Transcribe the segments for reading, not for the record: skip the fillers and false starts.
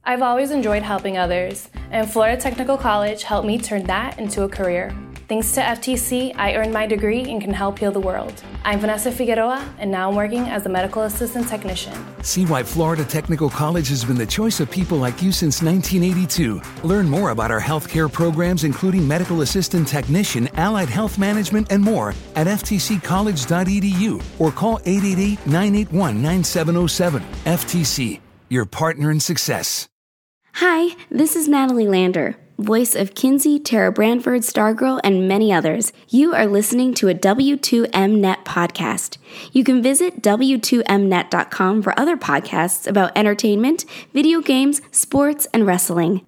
I've always enjoyed helping others, and Florida Technical College helped me turn that into a career. Thanks to FTC, I earned my degree and can help heal the world. I'm Vanessa Figueroa, and now I'm working as a medical assistant technician. See why Florida Technical College has been the choice of people like you since 1982. Learn more about our healthcare programs, including medical assistant technician, allied health management, and more at ftccollege.edu or call 888-981-9707. FTC, your partner in success. Hi, this is Natalie Lander, voice of Kinsey, Tara Branford, Stargirl, and many others. You are listening to a W2Mnet podcast. You can visit W2Mnet.com for other podcasts about entertainment, video games, sports, and wrestling.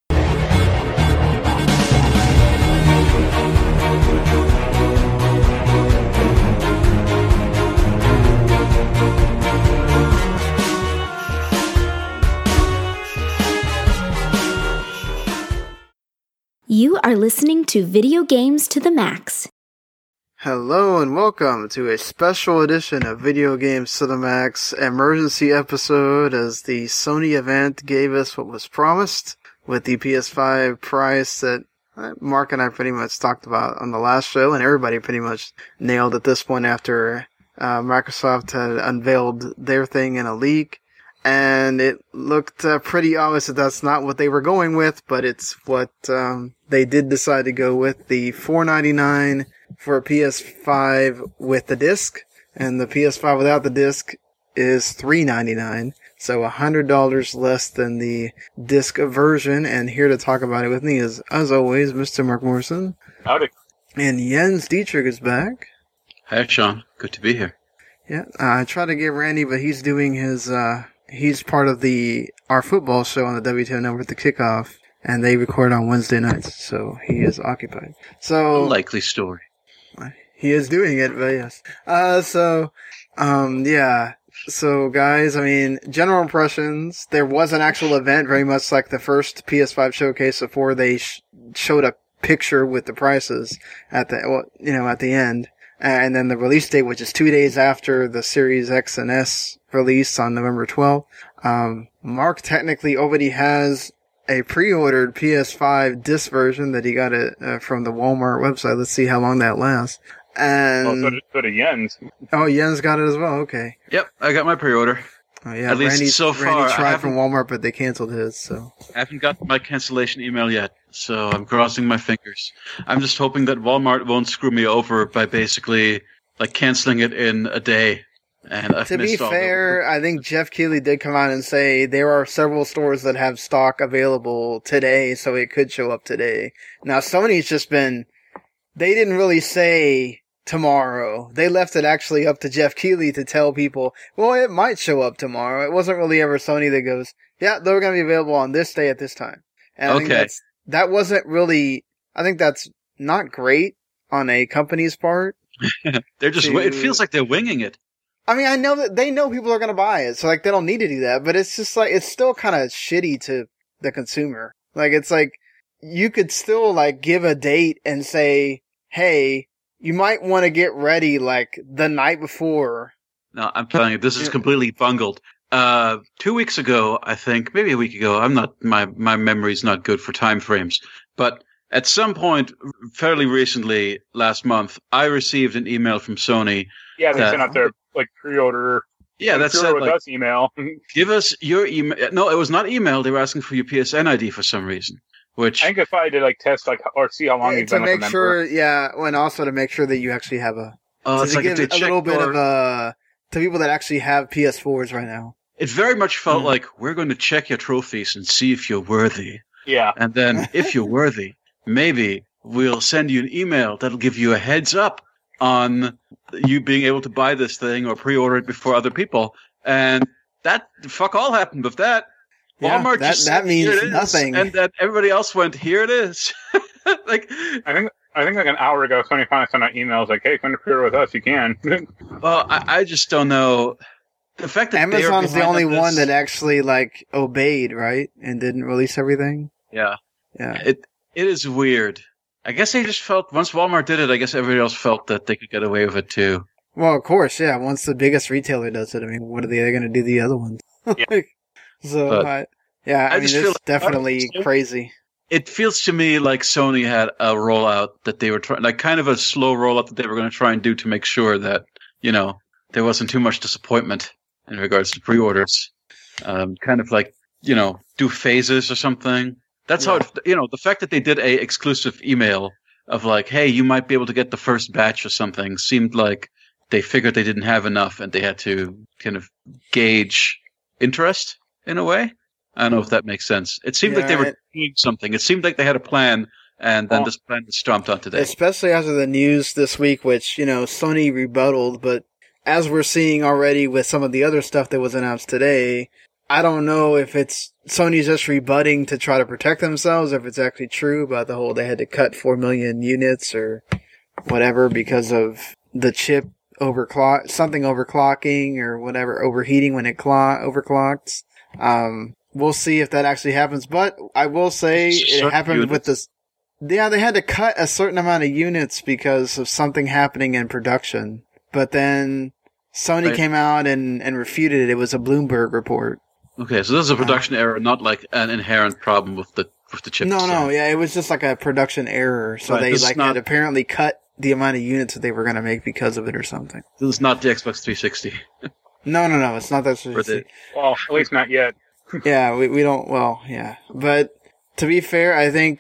You are listening to Video Games to the Max. Hello and welcome to a special edition of Video Games to the Max emergency episode, as the Sony event gave us what was promised with the PS5 price that Mark and I pretty much talked about on the last show, and everybody pretty much nailed at this point after Microsoft had unveiled their thing in a leak. And it looked pretty obvious that that's not what they were going with, but it's what they did decide to go with. The $499 for a PS5 with the disc, and the PS5 without the disc is $399. So $100 less than the disc version. And here to talk about it with me is, as always, Mr. Mark Morrison. Howdy. And Jens Dietrich is back. Hi, Sean. Good to be here. Yeah, I tried to get Randy, but he's doing his... He's part of our football show on the WTO Network, The Kickoff, and they record on Wednesday nights, so he is occupied. So likely story. He is doing it, but yes. Yeah. So, guys, I mean, general impressions. There was an actual event, very much like the first PS5 showcase before they showed a picture with the prices at the end. And then the release date, which is 2 days after the Series X and S release on November 12th. Mark technically already has a pre-ordered PS5 disc version that he got from the Walmart website. Let's see how long that lasts. And so did Jens. Oh, Jens got it as well. Okay. Yep, I got my pre-order. Oh yeah, at least so far. Randy tried from Walmart, but they canceled his. So I haven't got my cancellation email yet, so I'm crossing my fingers. I'm just hoping that Walmart won't screw me over by basically canceling it in a day. And to be fair, I think Jeff Keighley did come out and say there are several stores that have stock available today, so it could show up today. Now Sony's just been, they didn't really say tomorrow. They left it actually up to Jeff Keighley to tell people, well, it might show up tomorrow. It wasn't really ever Sony that goes, yeah, they're going to be available on this day at this time. And I think that wasn't really, I think that's not great on a company's part. They're just, it feels like they're winging it. I mean, I know that they know people are going to buy it, so they don't need to do that, but it's just it's still kind of shitty to the consumer. It's you could still give a date and say, hey, you might want to get ready the night before. No, I'm telling you, this is completely bungled. 2 weeks ago, I think, maybe a week ago, my memory's not good for time frames, but at some point fairly recently, last month, I received an email from Sony. Yeah, they sent out their pre-order. Yeah, that's pre-order with us email. Give us your email. No, it was not email. They were asking for your PSN ID for some reason. Which I think if I did test or see how long you've been a member. And also to make sure that you actually have a give a little bit of to people that actually have PS4s right now. It very much felt like we're going to check your trophies and see if you're worthy. Yeah, and then if you're worthy, maybe we'll send you an email that'll give you a heads up on you being able to buy this thing or pre-order it before other people. And that fuck all happened with that. Yeah, Walmart that means nothing. And then everybody else went, here it is. I think an hour ago, Sony finally sent out emails hey, come to pre-order with us, you can. Well, I just don't know. The fact that Amazon's the only one that actually obeyed, right? And didn't release everything. Yeah. Yeah. It is weird. I guess they just felt, once Walmart did it, I guess everybody else felt that they could get away with it too. Well, of course, yeah. Once the biggest retailer does it, I mean, what are they going to do the other ones? Yeah. Yeah, I mean, just this feel is definitely crazy. It feels to me like Sony had a rollout that they were trying, like kind of a slow rollout that they were going to try and do to make sure that, there wasn't too much disappointment in regards to pre-orders. Kind of like, do phases or something. That's how, the fact that they did a exclusive email of like, hey, you might be able to get the first batch or something seemed like they figured they didn't have enough and they had to kind of gauge interest in a way. I don't know if that makes sense. It seemed like they were doing something. It seemed like they had a plan, and then this plan was stomped on today. Especially after the news this week, which, Sony rebutted, but as we're seeing already with some of the other stuff that was announced today, I don't know if it's Sony's just rebutting to try to protect themselves, if it's actually true about the whole they had to cut 4 million units or whatever because of the chip overclocking or whatever, overheating when it overclocked. We'll see if that actually happens, but I will say it happened with this. Yeah, they had to cut a certain amount of units because of something happening in production. But then Sony came out and refuted it. It was a Bloomberg report. Okay, so this is a production error, not like an inherent problem with the chip. No, yeah, it was just like a production error. So they had apparently cut the amount of units that they were going to make because of it or something. This is not the Xbox 360. No, it's not that 360. Well, at least not yet. Yeah, we don't, well, yeah. But to be fair, I think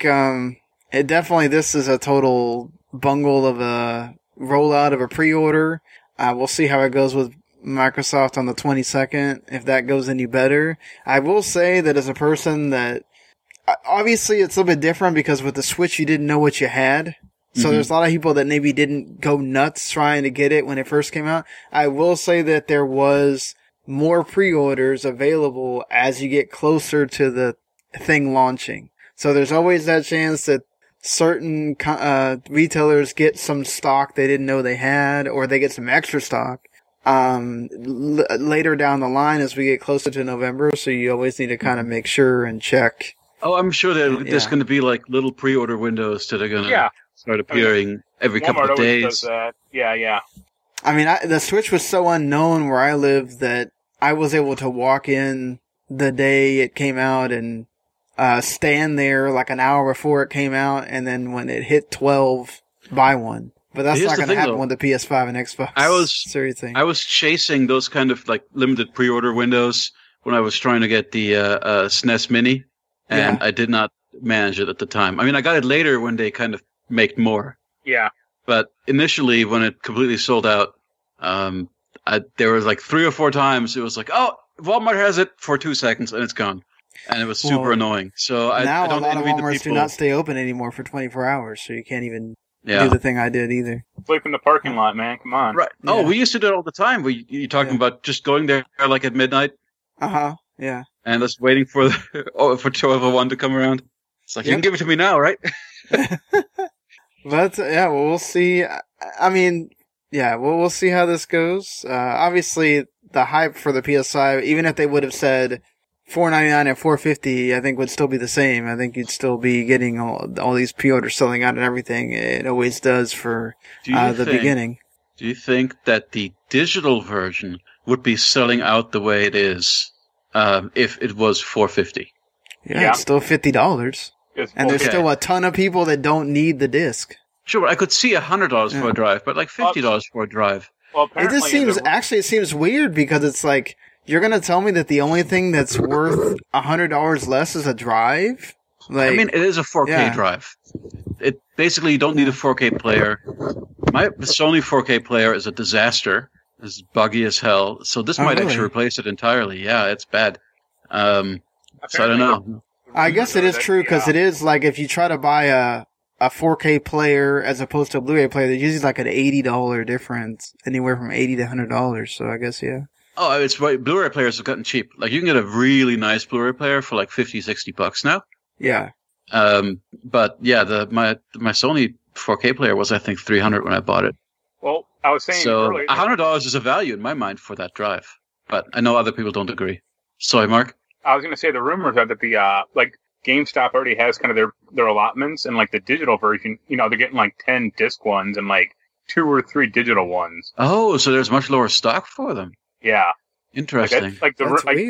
this is a total bungle of a rollout of a pre-order. We'll see how it goes with Microsoft on the 22nd, if that goes any better. I will say that as a person that, obviously it's a little bit different because with the Switch you didn't know what you had. So there's a lot of people that maybe didn't go nuts trying to get it when it first came out. I will say that there was more pre-orders available as you get closer to the thing launching. So there's always that chance that certain retailers get some stock they didn't know they had, or they get some extra stock later down the line as we get closer to November. So you always need to kind of make sure and check. Oh, I'm sure that there's going to be like little pre-order windows that are going to start appearing every couple of days. Does that. Yeah. I mean, the Switch was so unknown where I live that I was able to walk in the day it came out and stand there like an hour before it came out, and then when it hit 12, buy one. But that's not going to happen with the PS5 and Xbox Series thing. I was chasing those kind of like limited pre-order windows when I was trying to get the SNES Mini, and I did not manage it at the time. I mean, I got it later when they kind of made more. Yeah. But initially, when it completely sold out, there was like 3 or 4 times it was like, oh, Walmart has it for 2 seconds and it's gone. And it was super annoying. So I don't envy the people. Now a lot of Walmarts do not stay open anymore for 24 hours, so you can't even do the thing I did either. Sleep in the parking lot, man. Come on. Right. Yeah. Oh, we used to do it all the time. You're talking about just going there like at midnight? Uh-huh, yeah. And just waiting for 12:01 to come around. It's like, you can give it to me now, right? But, well, we'll see. I mean, we'll see how this goes. Obviously, the hype for the PS5, even if they would have said $499 and $450, I think would still be the same. I think you'd still be getting all these pre-orders selling out and everything. It always does for the beginning. Do you think that the digital version would be selling out the way it is if it was $450? Yeah, it's still $50. And there's still a ton of people that don't need the disc. Sure, I could see $100 for a drive, but like $50 for a drive. Well, it just seems it seems weird because it's like, you're gonna tell me that the only thing that's worth $100 less is a drive? Like, I mean, it is a 4K drive. It basically, you don't need a 4K player. My Sony 4K player is a disaster. It's buggy as hell. So this might actually replace it entirely. Yeah, it's bad. So I don't know. I guess it is true because it is like if you try to buy a 4K player as opposed to a Blu-ray player, there's usually like an $80 difference, anywhere from $80 to $100. So I guess, Oh, it's right. Blu-ray players have gotten cheap. Like you can get a really nice Blu-ray player for like $50-$60 now. Yeah. But yeah, my Sony 4K player was I think $300 when I bought it. Well, I was saying earlier, $100 is a value in my mind for that drive, but I know other people don't agree. Sorry, Mark. I was going to say the rumors are that the like GameStop already has kind of their allotments, and like the digital version, they're getting like 10 disc ones and like 2 or 3 digital ones. Oh, so there's much lower stock for them. Yeah. Interesting. That's weird.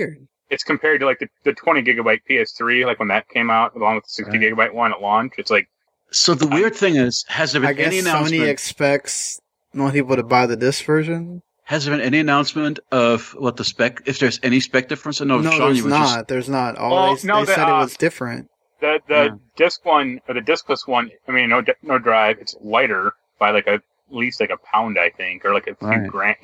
it's compared to like the 20 gigabyte PS3, like when that came out, along with the 60 gigabyte one at launch. It's like. So the weird thing is, has there been I guess any announcement? Sony expects more people to buy the disc version. Has there been any announcement of what the spec? If there's any spec difference? No, Sean, there's not. There's not. They said it was different. The disc one or the discless one. I mean, no drive. It's lighter by like at least like a pound, I think, or like a few grand.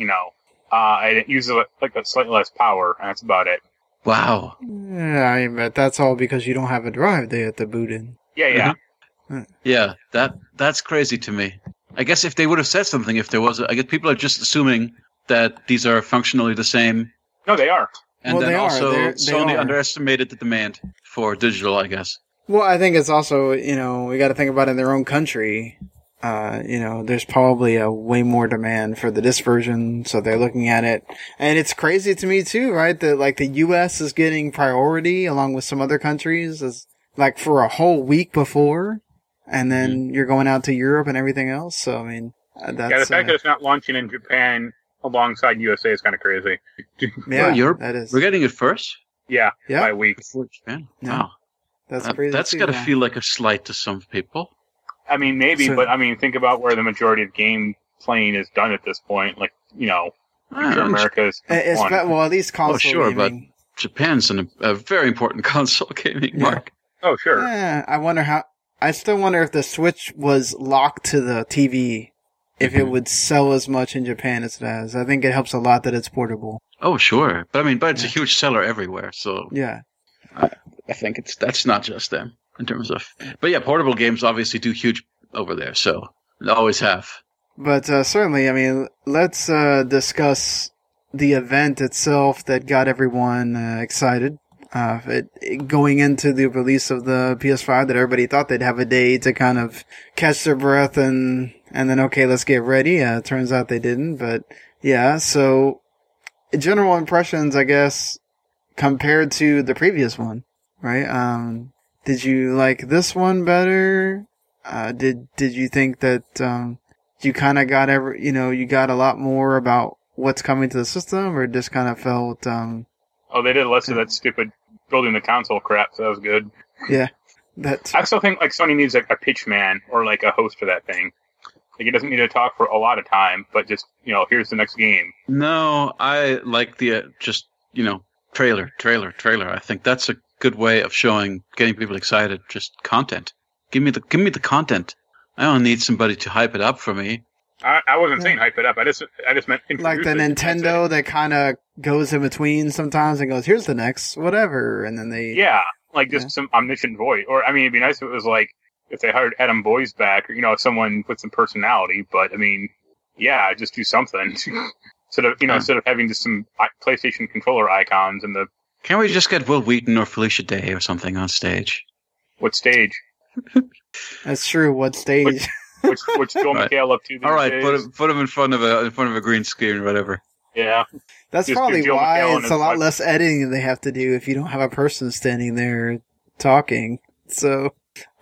It uses like a slightly less power, and that's about it. Wow. Yeah, but that's all because you don't have a drive they have to boot in. Yeah. Yeah, that's crazy to me. I guess if they would have said something, if there was, I guess people are just assuming that these are functionally the same. No, they are. And well, then also they Sony are. underestimated the demand for digital, I guess. Well, I think it's also, we got to think about it in their own country. There's probably a way more demand for the disc version, so they're looking at it. And it's crazy to me too, right? That like the US is getting priority along with some other countries as like for a whole week before. And then you're going out to Europe and everything else. So, I mean, that's... Yeah, the fact that it's not launching in Japan alongside USA is kind of crazy. Yeah, Europe, that is. We're getting it first? Yeah, by a week. Before Japan? Yeah. Wow. That's crazy. That's got to feel like a slight to some people. I mean, maybe, So- but I mean, think about where the majority of game playing is done at this point. Like, America is one. Well, at least console sure, gaming. Japan's a very important console gaming market. Oh, sure. Yeah, I still wonder if the Switch was locked to the TV, if it would sell as much in Japan as it has. I think it helps a lot that it's portable. Oh, sure. But it's a huge seller everywhere, so Yeah. I think that's not just them in terms of... But yeah, portable games obviously do huge over there, so they always have. But certainly, I mean, let's discuss the event itself that got everyone excited. Going into the release of the PS5, that everybody thought they'd have a day to kind of catch their breath and then, okay, let's get ready. It turns out they didn't, but yeah, so general impressions, I guess, compared to the previous one, right? Did you like this one better? Did you think that, you kind of got you got a lot more about what's coming to the system, or just kind of felt, They did less of that stupid building the console crap, so that was good. yeah, I still think like Sony needs like a pitch man or like a host for that thing. Like it doesn't need to talk for a lot of time, but just here's the next game. No, I like the trailer. I think that's a good way of getting people excited. Just content. Give me the content. I don't need somebody to hype it up for me. I wasn't saying hype it up. I just meant like the Nintendo that kind of goes in between sometimes and goes, here's the next whatever, and then they some omniscient voice. Or I mean, it'd be nice if it was like if they hired Adam Boyes back, or someone with some personality. But I mean, yeah, just do something instead of having just some PlayStation controller icons and the. Can't we just get Will Wheaton or Felicia Day or something on stage? What stage? That's true. What stage? What's Joel McHale up to these All right, days? put him in front of a green screen or whatever. Yeah. That's Just probably do Joel why McHale it's and a lot his- less editing they have to do if you don't have a person standing there talking. So,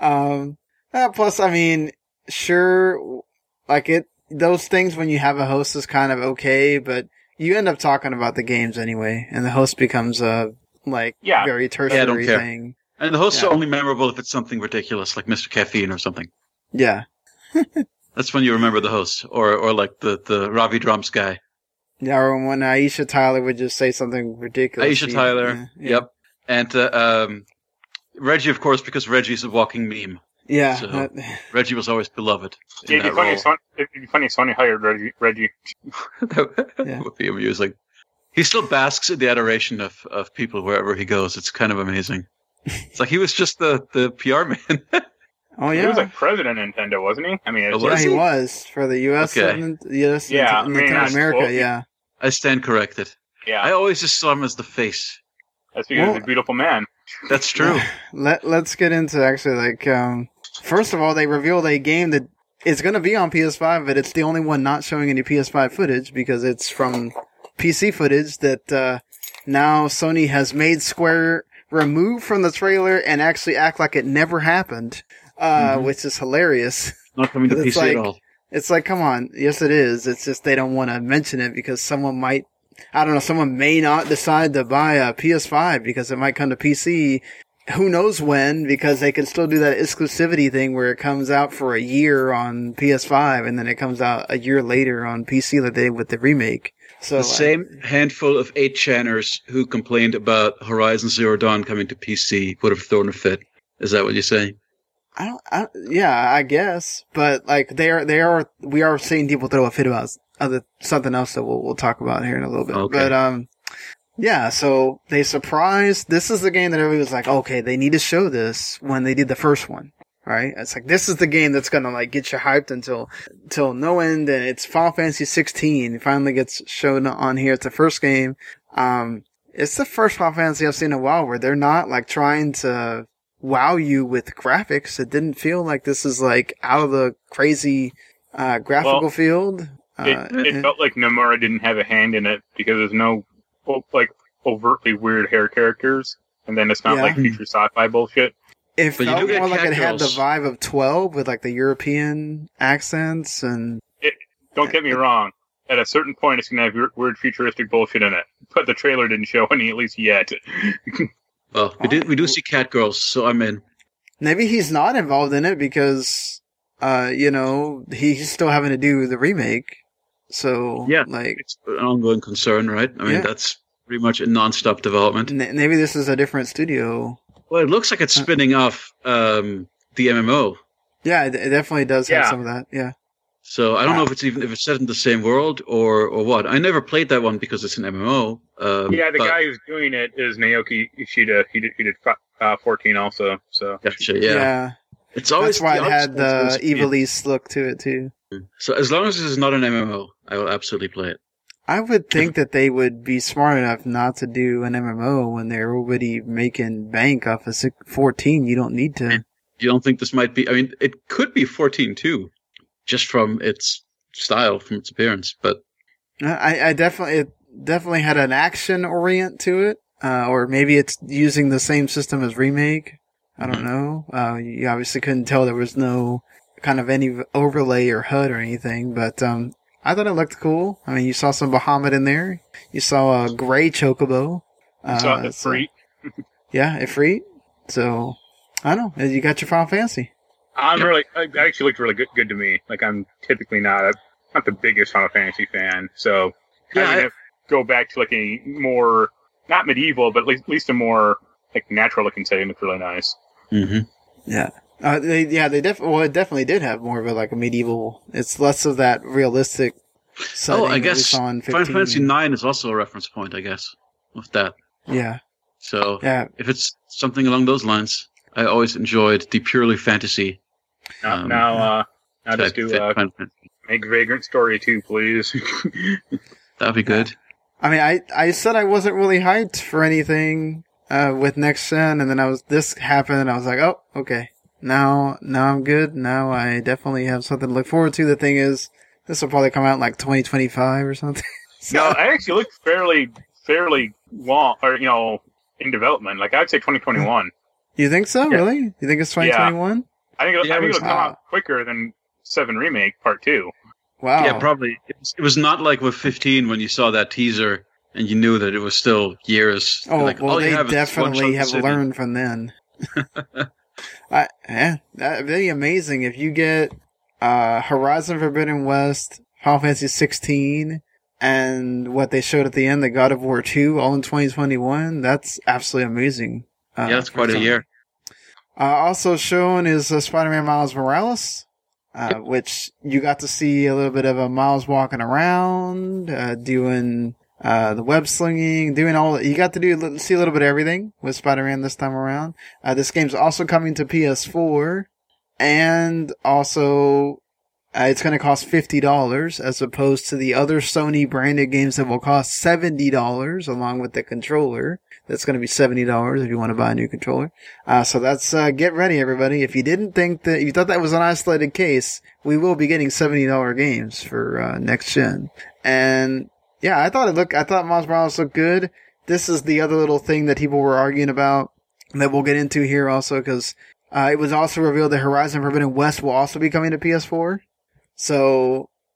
plus, I mean, sure, like those things when you have a host is kind of okay, but you end up talking about the games anyway, and the host becomes a, very tertiary care. thing. And the hosts are only memorable if it's something ridiculous, like Mr. Caffeine or something. Yeah. That's when you remember the host, or like the Ravi Drums guy. Yeah, or when Aisha Tyler would just say something ridiculous. Aisha Tyler, yep. And Reggie, of course, because Reggie's a walking meme. Yeah. So Reggie was always beloved. It'd be funny if Sony hired Reggie. That would be amusing. He still basks in the adoration of people wherever he goes. It's kind of amazing. It's like he was just the PR man. Oh yeah, He was like president of Nintendo, wasn't he? I mean, he was for the U.S. Okay. Nintendo America. Yeah, I stand corrected. Yeah, I always just saw him as the face. that's because he's a beautiful man. That's true. Let's get into actually first of all, they revealed a game that is going to be on PS5, but it's the only one not showing any PS5 footage because it's from PC footage that now Sony has made Square remove from the trailer and actually act like it never happened, which is hilarious. Not coming to It's PC like- at all. It's like, come on. Yes, it is. It's just they don't want to mention it because someone might I don't know, someone may not decide to buy a PS5 because it might come to PC. Who knows when, because they can still do that exclusivity thing where it comes out for a year on PS5 and then it comes out a year later on PC like they did with the remake. So the same handful of 8chaners who complained about Horizon Zero Dawn coming to PC would have thrown a fit. Is that what you're saying? Yeah, I guess. But like we are seeing people throw a fit about something else that we'll talk about here in a little bit. Okay. But yeah, so they surprised. This is the game that everybody was like, okay, they need to show this when they did the first one, right? It's like, this is the game that's gonna like get you hyped until no end, and it's Final Fantasy 16. It finally gets shown on here. It's the first game. It's the first Final Fantasy I've seen in a while where they're not like trying to wow you with graphics. It didn't feel like this is like out of the crazy, graphical field. It felt like Nomura didn't have a hand in it because there's no like overtly weird hair characters, and then it's not like future sci-fi bullshit. It felt more like it had the vibe of 12 with like the European accents and. Don't get me wrong. At a certain point, it's gonna have weird futuristic bullshit in it, but the trailer didn't show any, at least yet. Well, we do see cat girls, so I'm in. Maybe he's not involved in it because, he's still having to do the remake. So, yeah, like, it's an ongoing concern, right? I mean, that's pretty much a non-stop development. Maybe this is a different studio. Well, it looks like it's spinning off the MMO. Yeah, it definitely does have some of that. Yeah. So I don't know if it's set in the same world or what. I never played that one because it's an MMO. The guy who's doing it is Naoki Ishida. He did 14 also. So gotcha. Yeah. It's always that's why it had the Ivalice look to it too. So as long as this is not an MMO, I will absolutely play it. I would think that they would be smart enough not to do an MMO when they're already making bank off of 14. You don't need to. You don't think this might be? I mean, it could be 14 too, just from its style, from its appearance. But it definitely had an action orient to it, or maybe it's using the same system as Remake. I don't know. You obviously couldn't tell there was no kind of any overlay or HUD or anything, but I thought it looked cool. I mean, you saw some Bahamut in there. You saw a gray chocobo. You saw Ifrit. Yeah, Ifrit. So, I don't know. You got your Final Fantasy. It actually looked really good to me. Like, I'm typically not the biggest Final Fantasy fan, so having it go back to like a more, not medieval, but at least a more like natural looking setting looked really nice. Mm-hmm. Yeah. It definitely did have more of a medieval. It's less of that realistic setting. I guess we saw in 15. Final Fantasy 9 is also a reference point, I guess, with that. Yeah. So if it's something along those lines, I always enjoyed the purely fantasy. Now just do make Vagrant Story 2, please. That'd be good. I mean, I said I wasn't really hyped for anything with Next Gen, and then this happened, and I was like, oh, okay. Now I'm good. Now I definitely have something to look forward to. The thing is, this will probably come out in like 2025 or something. No, I actually look fairly long, or in development. Like I'd say 2021. You think so? Yeah. Really? You think it's 2021? Yeah. I think it'll come out quicker than 7 Remake Part 2. Wow. Yeah, probably. It was not like with 15 when you saw that teaser and you knew that it was still years. Oh, like, well, they definitely have learned from then. That'd be amazing if you get Horizon Forbidden West, Final Fantasy 16, and what they showed at the end, the God of War 2, all in 2021. That's absolutely amazing. That's quite a year. Also shown is Spider-Man Miles Morales, which you got to see a little bit of a Miles walking around, doing the web slinging, doing all. You got to see a little bit of everything with Spider-Man this time around. This game's also coming to PS4, and also it's going to cost $50 as opposed to the other Sony branded games that will cost $70 along with the controller. That's going to be $70 if you want to buy a new controller. So that's, get ready everybody. If you didn't think that, you thought that was an isolated case, we will be getting $70 games for, next gen. And yeah, I thought Miles Morales looked good. This is the other little thing that people were arguing about that we'll get into here also, because, it was also revealed that Horizon Forbidden West will also be coming to PS4. So,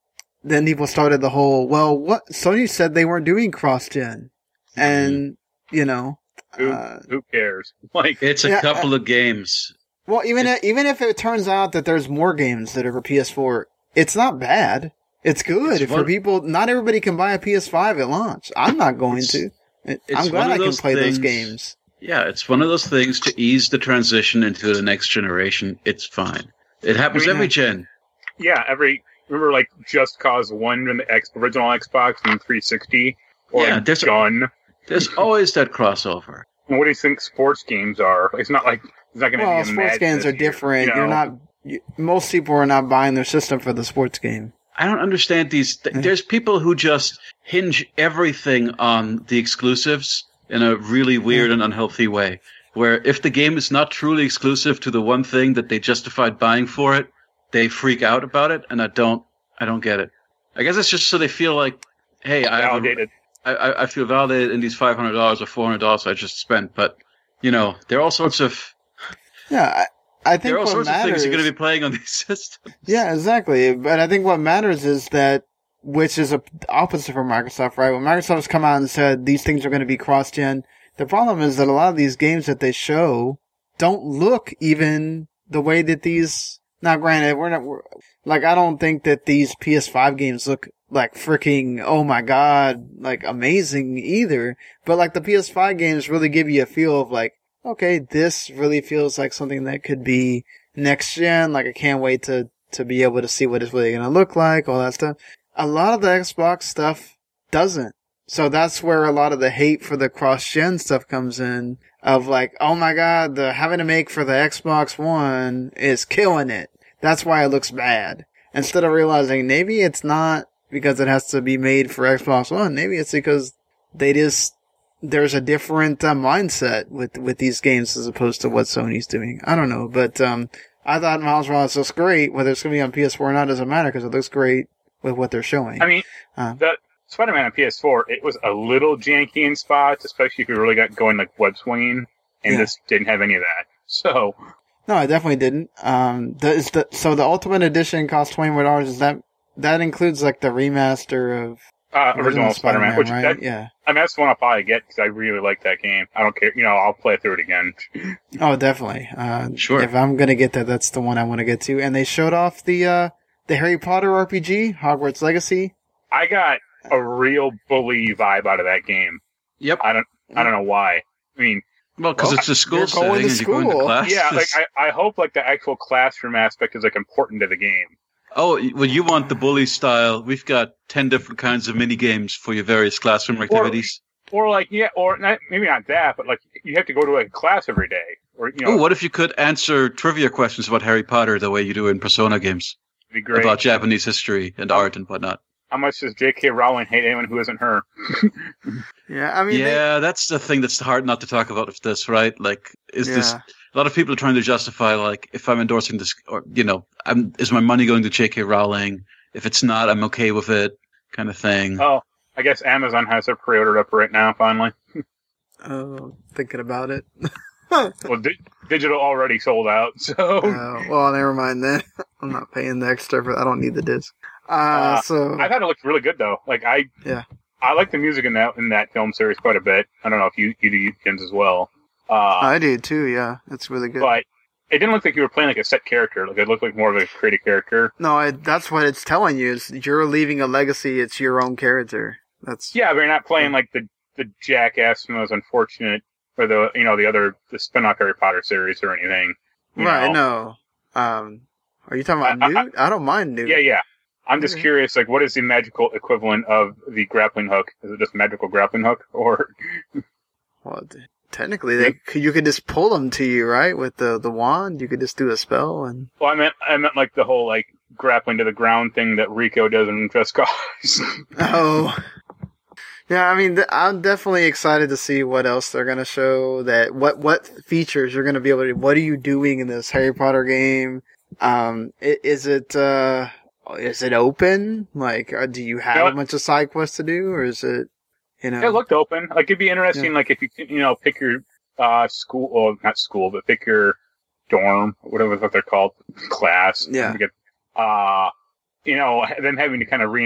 then people started the whole, well, what Sony said they weren't doing cross-gen, and you know, who cares? Like, it's a couple of games. Well, even if it turns out that there's more games that are for PS4, it's not bad. It's good for people. Not everybody can buy a PS5 at launch. I'm not going to. I'm glad I can play those games. Yeah, it's one of those things to ease the transition into the next generation. It's fine. It happens every gen. Yeah, remember like Just Cause 1 when the original Xbox and 360? Or done. There's always that crossover. And what do you think sports games are? It's not going to be a sports games are different. You know? Most people are not buying their system for the sports game. I don't understand these. There's people who just hinge everything on the exclusives in a really weird and unhealthy way. Where if the game is not truly exclusive to the one thing that they justified buying for it, they freak out about it, and I don't get it. I guess it's just so they feel like, hey, I feel validated in these $500 or $400 I just spent. But there are all sorts of I think there are all sorts of things you're going to be playing on these systems. Yeah, exactly. But I think what matters is that, which is the opposite for Microsoft, right? When Microsoft's come out and said these things are going to be cross-gen, the problem is that a lot of these games that they show don't look even the way that these. Now, granted, I don't think that these PS5 games look like freaking, oh my god, like amazing either. But like the PS5 games really give you a feel of like, okay, this really feels like something that could be next gen. Like, I can't wait to be able to see what it's really going to look like, all that stuff. A lot of the Xbox stuff doesn't. So that's where a lot of the hate for the cross-gen stuff comes in, of like, oh my god, having to make for the Xbox One is killing it. That's why it looks bad. Instead of realizing maybe it's not because it has to be made for Xbox One, maybe it's because there's a different mindset with these games as opposed to what Sony's doing. I don't know, but I thought Miles Morales looks great. Whether it's going to be on PS4 or not doesn't matter because it looks great with what they're showing. I mean, the Spider-Man on PS4, it was a little janky in spots, especially if you really got going like web swinging, and this didn't have any of that. So no, it definitely didn't. So the Ultimate Edition costs $20 more. Is that includes like the remaster of original Spider-Man, which right? I mean, that's the one I'll probably get because I really like that game. I don't care, I'll play through it again. Oh, definitely. Sure. If I'm gonna get that, that's the one I want to get to. And they showed off the Harry Potter RPG, Hogwarts Legacy. I got a real bully vibe out of that game. Yep. I don't know why. I mean, because it's a school setting and you're going to class. Yeah, like I hope like the actual classroom aspect is like important to the game. Oh, well, you want the bully style. We've got 10 different kinds of mini games for your various classroom activities. Or like, maybe not that, but like you have to go to a class every day. Or what if you could answer trivia questions about Harry Potter the way you do in Persona games? It'd be great. About Japanese history and art and whatnot. How much does J.K. Rowling hate anyone who isn't her? Yeah, I mean... Yeah, that's the thing that's hard not to talk about with this, right? Like, this... A lot of people are trying to justify, like, if I'm endorsing this, or, is my money going to J.K. Rowling? If it's not, I'm okay with it, kind of thing. Oh, I guess Amazon has their pre-order up right now, finally. Oh, thinking about it. Well, digital already sold out, so... well, never mind then. I'm not paying the extra for I don't need the disc. So I thought it looked really good, though. Like, I like the music in that film series quite a bit. I don't know if you do Jim's as well. I do too, yeah. It's really good. But it didn't look like you were playing like a set character. Like, it looked like more of a created character. No, that's what it's telling you. Is you're leaving a legacy. It's your own character. But you're not playing like the jackass, most unfortunate, or the spin-off Harry Potter series or anything. Right? No. Are you talking about Newt? I don't mind Newt. Yeah. I'm just curious, like, what is the magical equivalent of the grappling hook? Is it just magical grappling hook, or? Well, technically, you could just pull them to you, right? With the wand, you could just do a spell and. Well, I meant like the whole like grappling to the ground thing that Rico does in Just Cause. Oh. Yeah, I mean, I'm definitely excited to see what else they're gonna show. That what features you're gonna be able to. What are you doing in this Harry Potter game? Is it open? Like, do you have a bunch of side quests to do, or is it? It looked open. Like, it'd be interesting, like, if you, pick your, school, or not school, but pick your dorm, whatever what they're called, class. Yeah. them having to kind of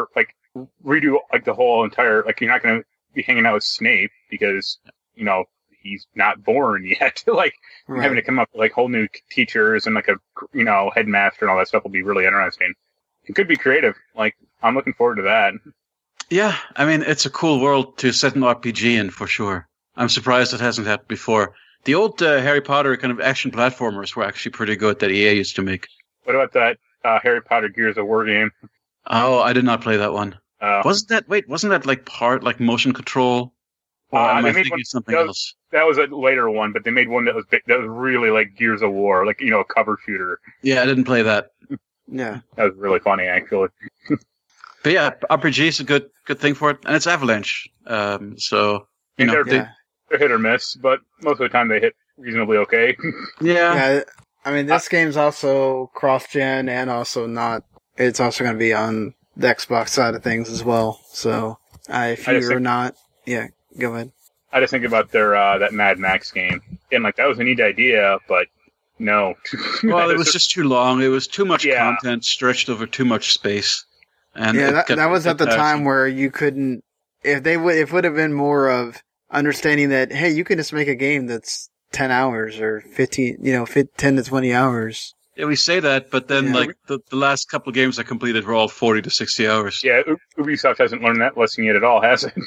redo like the whole entire, like, you're not going to be hanging out with Snape because, he's not born yet. Like, Right. having to come up with like whole new teachers and like a, headmaster and all that stuff will be really interesting. It could be creative. Like, I'm looking forward to that. Yeah, I mean, it's a cool world to set an RPG in, for sure. I'm surprised it hasn't happened before. The old Harry Potter kind of action platformers were actually pretty good that EA used to make. What about that Harry Potter Gears of War game? Oh, I did not play that one. Wasn't that like part like motion control? Or am I thinking something else? That was a later one, but they made one that was really like Gears of War, like, a cover shooter. Yeah, I didn't play that. Yeah. That was really funny, actually. But yeah, RPG is a good thing for it, and it's Avalanche. So they're hit or miss, but most of the time they hit reasonably okay. Yeah. I mean, this game's also cross-gen and also not. It's also going to be on the Xbox side of things as well. So, if you're not, go ahead. I just think about their that Mad Max game, and like that was a neat idea, but no. Well, it was just too long. It was too much content stretched over too much space. And that was at the time where you couldn't. If it would have been more of understanding that, hey, you can just make a game that's 10 hours or 15, 10 to 20 hours. Yeah, we say that, but then like the last couple of games I completed were all 40 to 60 hours. Yeah, Ubisoft hasn't learned that lesson yet at all, has it?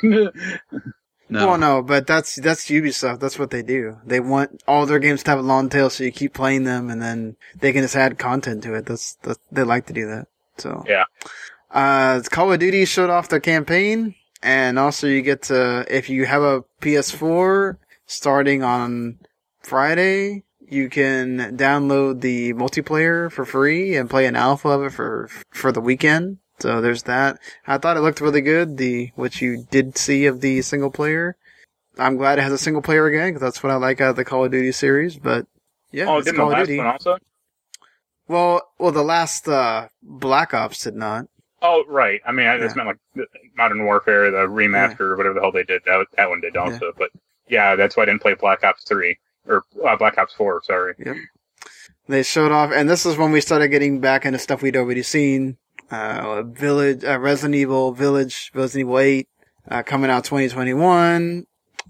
No. Well, no, but that's Ubisoft. That's what they do. They want all their games to have a long tail, so you keep playing them, and then they can just add content to it. They like to do that. So yeah. Call of Duty showed off their campaign, and also you get to, if you have a PS4, starting on Friday, you can download the multiplayer for free and play an alpha of it for the weekend. So there's that. I thought it looked really good, what you did see of the single player. I'm glad it has a single player again, because that's what I like out of the Call of Duty series, but yeah, it's didn't Call the of last Duty. one also? Well, the last Black Ops did not. Oh, right. I mean, I just meant like Modern Warfare, the remaster, or whatever the hell they did. That one did also. Yeah. But yeah, that's why I didn't play Black Ops 3. Or Black Ops 4, sorry. Yep. They showed off, and this is when we started getting back into stuff we'd already seen. Resident Evil Village, Resident Evil 8, coming out 2021.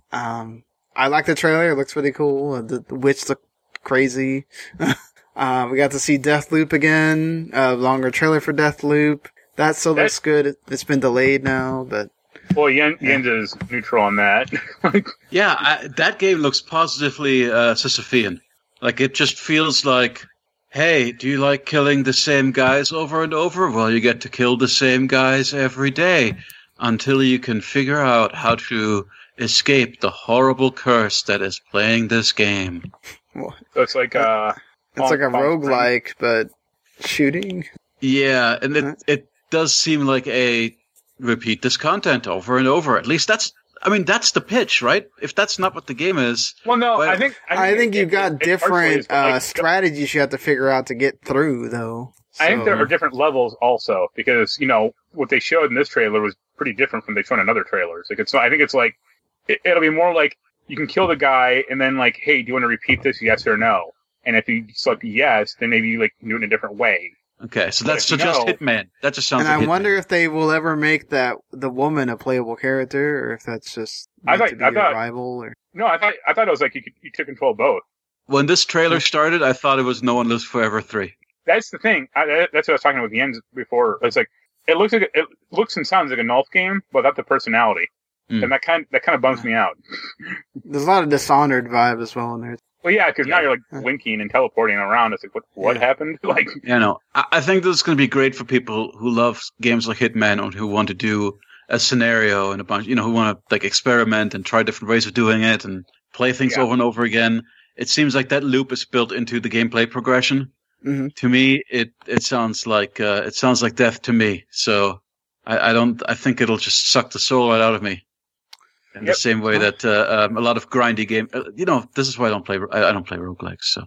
I like the trailer. It looks really cool. The witch looked crazy. We got to see Deathloop again. Longer trailer for Deathloop. That still looks good. It's been delayed now, but. Well, Jens is neutral on that. Yeah, that game looks positively Sisyphean. Like, it just feels like, hey, do you like killing the same guys over and over? Well, you get to kill the same guys every day until you can figure out how to escape the horrible curse that is playing this game. Well, so it's like it's like a roguelike, but shooting. Yeah, and it does seem like a repeat this content over and over. At least that's the pitch, right? If that's not what the game is. Well, no, but I think you've got different strategies you have to figure out to get through, though. I think there are different levels also, because, what they showed in this trailer was pretty different from what they showed in other trailers. Like, I think it's like, it'll be more like, you can kill the guy, and then like, hey, do you want to repeat this, yes or no? And if you select yes, then maybe you like do it in a different way. Okay, so that's just Hitman. That just sounds. And like I wonder if they will ever make the woman a playable character, or if that's just I thought your rival. Or no, I thought it was like you took control of both. When this trailer started, I thought it was No One Lives Forever 3. That's the thing. That's what I was talking with Jens before. It's like it looks and sounds like a Nulf game, but without the personality, and that kind of bums me out. There's a lot of Dishonored vibe as well in there. Well, yeah, because now you're like winking and teleporting around. It's like, what happened? Like, I think this is going to be great for people who love games like Hitman and who want to do a scenario and a bunch, who want to like experiment and try different ways of doing it and play things over and over again. It seems like that loop is built into the gameplay progression. Mm-hmm. To me, it sounds like death to me. So I think it'll just suck the soul right out of me. In the same way that a lot of grindy game, this is why I don't play roguelikes. So,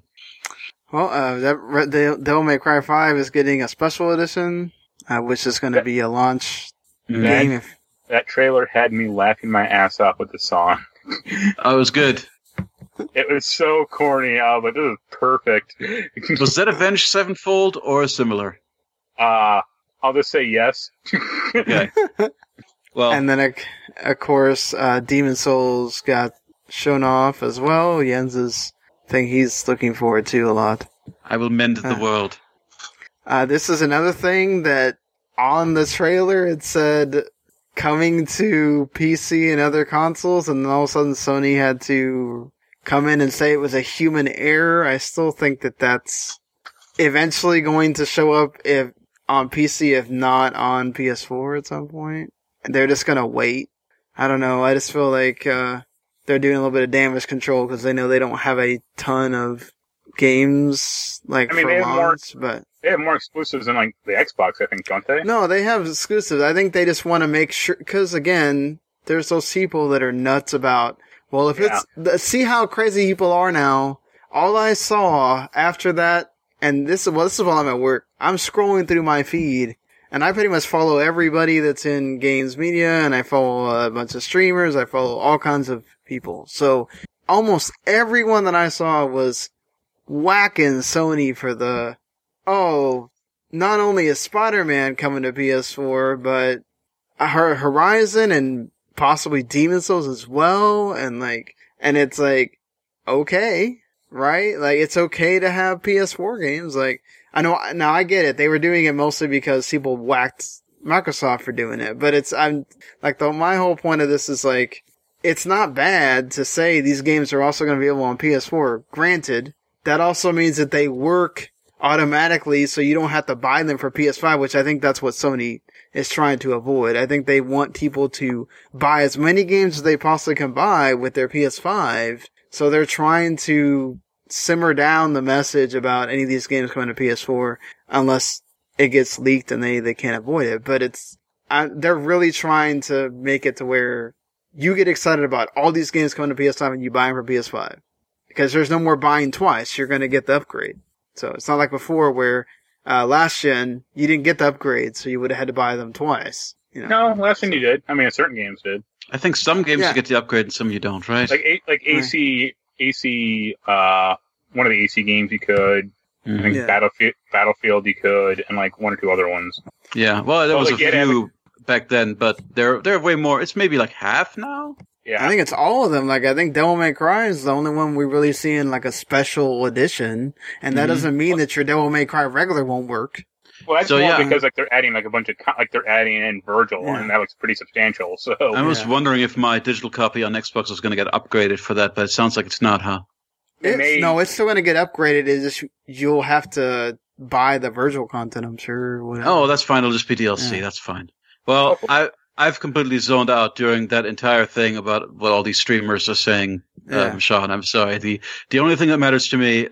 well, Devil May Cry 5 is getting a special edition, which is going to be a launch game. That trailer had me laughing my ass off with the song. Oh, it was good. It was so corny, but this is perfect. Was that Avenged Sevenfold or similar? I'll just say yes. Okay. Well, And then, of course, Demon Souls got shown off as well. Jens's thing he's looking forward to a lot. I will mend the world. This is another thing that on the trailer it said coming to PC and other consoles, and then all of a sudden Sony had to come in and say it was a human error. I still think that that's eventually going to show up if on PC, if not on PS4 at some point. And they're just gonna wait. I don't know. I just feel like they're doing a little bit of damage control because they know they don't have a ton of games for launch, but they have more exclusives than like the Xbox, I think, don't they? no, they have exclusives. I think they just want to make sure, because again, there's those people that are nuts about, well, if see how crazy people are now. All I saw after that, and this is while I'm at work, I'm scrolling through my feed, and I pretty much follow everybody that's in games media, and I follow a bunch of streamers, I follow all kinds of people. So almost everyone that I saw was whacking Sony for not only is Spider-Man coming to PS4, but Horizon and possibly Demon Souls as well, and it's like, okay, right? Like, it's okay to have PS4 games. Like, I know, now I get it. They were doing it mostly because people whacked Microsoft for doing it, but my whole point of this is like, it's not bad to say these games are also going to be available on PS4. Granted, that also means that they work automatically, so you don't have to buy them for PS5, which I think that's what Sony is trying to avoid. I think they want people to buy as many games as they possibly can buy with their PS5, so they're trying to simmer down the message about any of these games coming to PS4 unless it gets leaked and they can't avoid it. But they're really trying to make it to where you get excited about all these games coming to PS5 and you buy them for PS5. Because there's no more buying twice. You're going to get the upgrade. So it's not like before where last gen, you didn't get the upgrade, so you would have had to buy them twice. You know? No, last gen you did. I mean, certain games did. I think some games you get the upgrade and some you don't, right? Like AC, one of the AC games you could. I think Battlefield you could, and like one or two other ones. Yeah, well, there was a few back then, but they're way more. It's maybe like half now. Yeah, I think it's all of them. Like, I think Devil May Cry is the only one we really see in like a special edition, and that doesn't mean that your Devil May Cry regular won't work. Well, that's more because like they're adding like a bunch of they're adding in Virgil, and that looks pretty substantial. So I was wondering if my digital copy on Xbox was going to get upgraded for that, but it sounds like it's not, huh? No, it's still going to get upgraded. It's just you'll have to buy the Virgil content, I'm sure. Or whatever. Oh, that's fine. It'll just be DLC. That's fine. Well, I've completely zoned out during that entire thing about what all these streamers are saying, Sean. I'm sorry. The only thing that matters to me,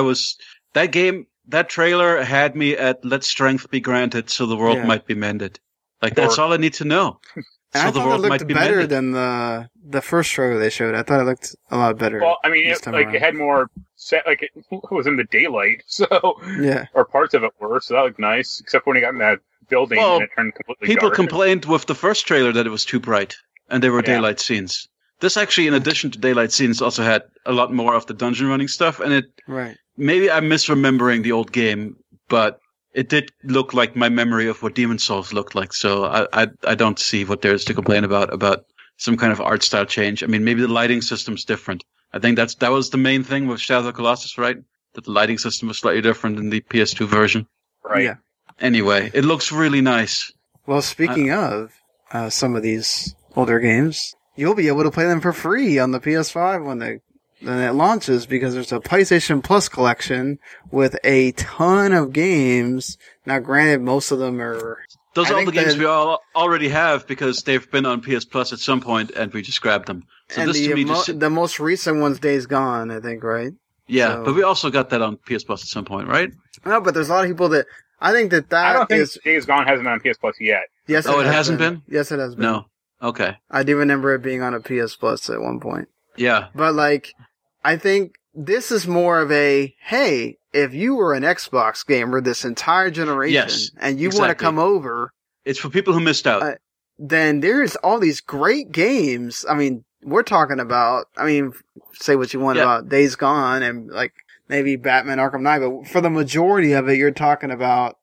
that trailer had me at let strength be granted so the world might be mended. Like, that's all I need to know. And so I the thought world it might looked be better mended. than the first trailer they showed. I thought it looked a lot better. Well, I mean, it had more set, like it was in the daylight, so or parts of it were, so that looked nice. Except when he got in that building and it turned completely people dark. complained with the first trailer that it was too bright, and they were daylight scenes. This actually, in addition to daylight scenes, also had a lot more of the dungeon running stuff, and maybe I'm misremembering the old game, but it did look like my memory of what Demon Souls looked like, so I don't see what there is to complain about some kind of art style change. I mean, maybe the lighting system's different. I think that was the main thing with Shadow of the Colossus, right? That the lighting system was slightly different in the PS2 version. Right. Yeah. Anyway, it looks really nice. Well, speaking of some of these older games, you'll be able to play them for free on the PS5 when it launches, because there's a PlayStation Plus collection with a ton of games. Now, granted, most of them are... Those are all the games we all already have because they've been on PS Plus at some point and we just grabbed them. So and this to me just... the most recent one's Days Gone, I think, right? Yeah, but we also got that on PS Plus at some point, right? No, but there's a lot of people that... I don't think Days Gone hasn't been on PS Plus yet. Yes, it hasn't been? Yes, it has been. No. Okay. I do remember it being on a PS Plus at one point. Yeah. But, like, I think this is more of a, hey, if you were an Xbox gamer this entire generation and you want to come over... It's for people who missed out. Then there's all these great games. I mean, we're talking about, say what you want about Days Gone and, like, maybe Batman Arkham Knight, but for the majority of it, you're talking about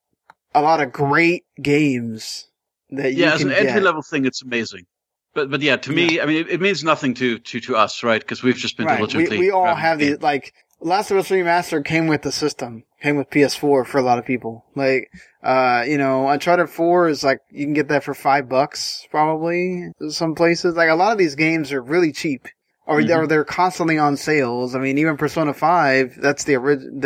a lot of great games that you can as an get. entry-level thing, it's amazing. But yeah, to me, I mean, it means nothing to us, right? Because we've just been diligently. We all have these, like, Last of Us Remastered came with the system, came with PS4 for a lot of people. Like, Uncharted 4 is like, you can get that for $5 probably, some places. Like, a lot of these games are really cheap. Or they're constantly on sales. I mean, even Persona 5, that's the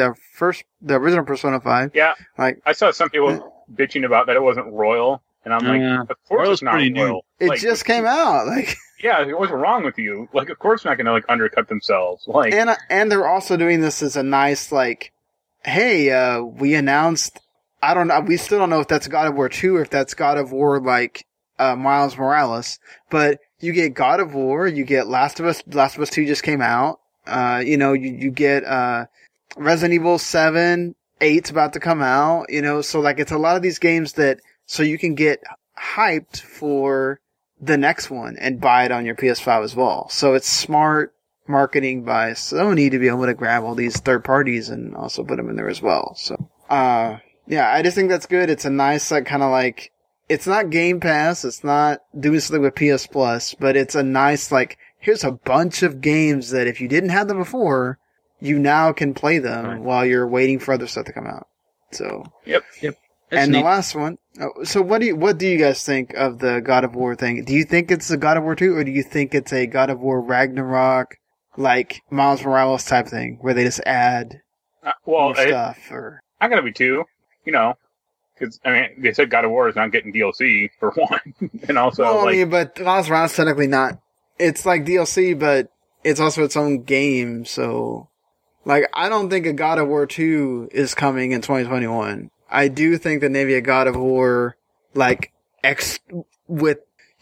original Persona 5. Yeah. Like, I saw some people bitching about that it wasn't Royal. And I'm like, of course it's not Royal. It just came out. Like, yeah, what's wrong with you? Like, of course they're not going to, like, undercut themselves. Like, and they're also doing this as a nice, like, hey, we announced, I don't know, we still don't know if that's God of War 2 or if that's God of War, like, Miles Morales, but you get God of War, you get Last of Us 2 just came out, you get, Resident Evil 7, 8's about to come out, so, like, it's a lot of these games that, so you can get hyped for the next one and buy it on your PS5 as well. So it's smart marketing by Sony to be able to grab all these third parties and also put them in there as well. So, yeah, I just think that's good. It's a nice, like, kind of like, it's not Game Pass. It's not doing something with PS Plus, but it's a nice, like, here's a bunch of games that if you didn't have them before, you now can play them while you're waiting for other stuff to come out. So, Yep. And the last one. So what do you guys think of the God of War thing? Do you think it's a God of War 2 or do you think it's a God of War Ragnarok, like Miles Morales type thing where they just add more stuff? Or I'm going to be 2, because, I mean, they said God of War is not getting DLC for one. And also, but Miles Morales is technically not. It's like DLC, but it's also its own game. So, like, I don't think a God of War 2 is coming in 2021. I do think that maybe a God of War, like, with,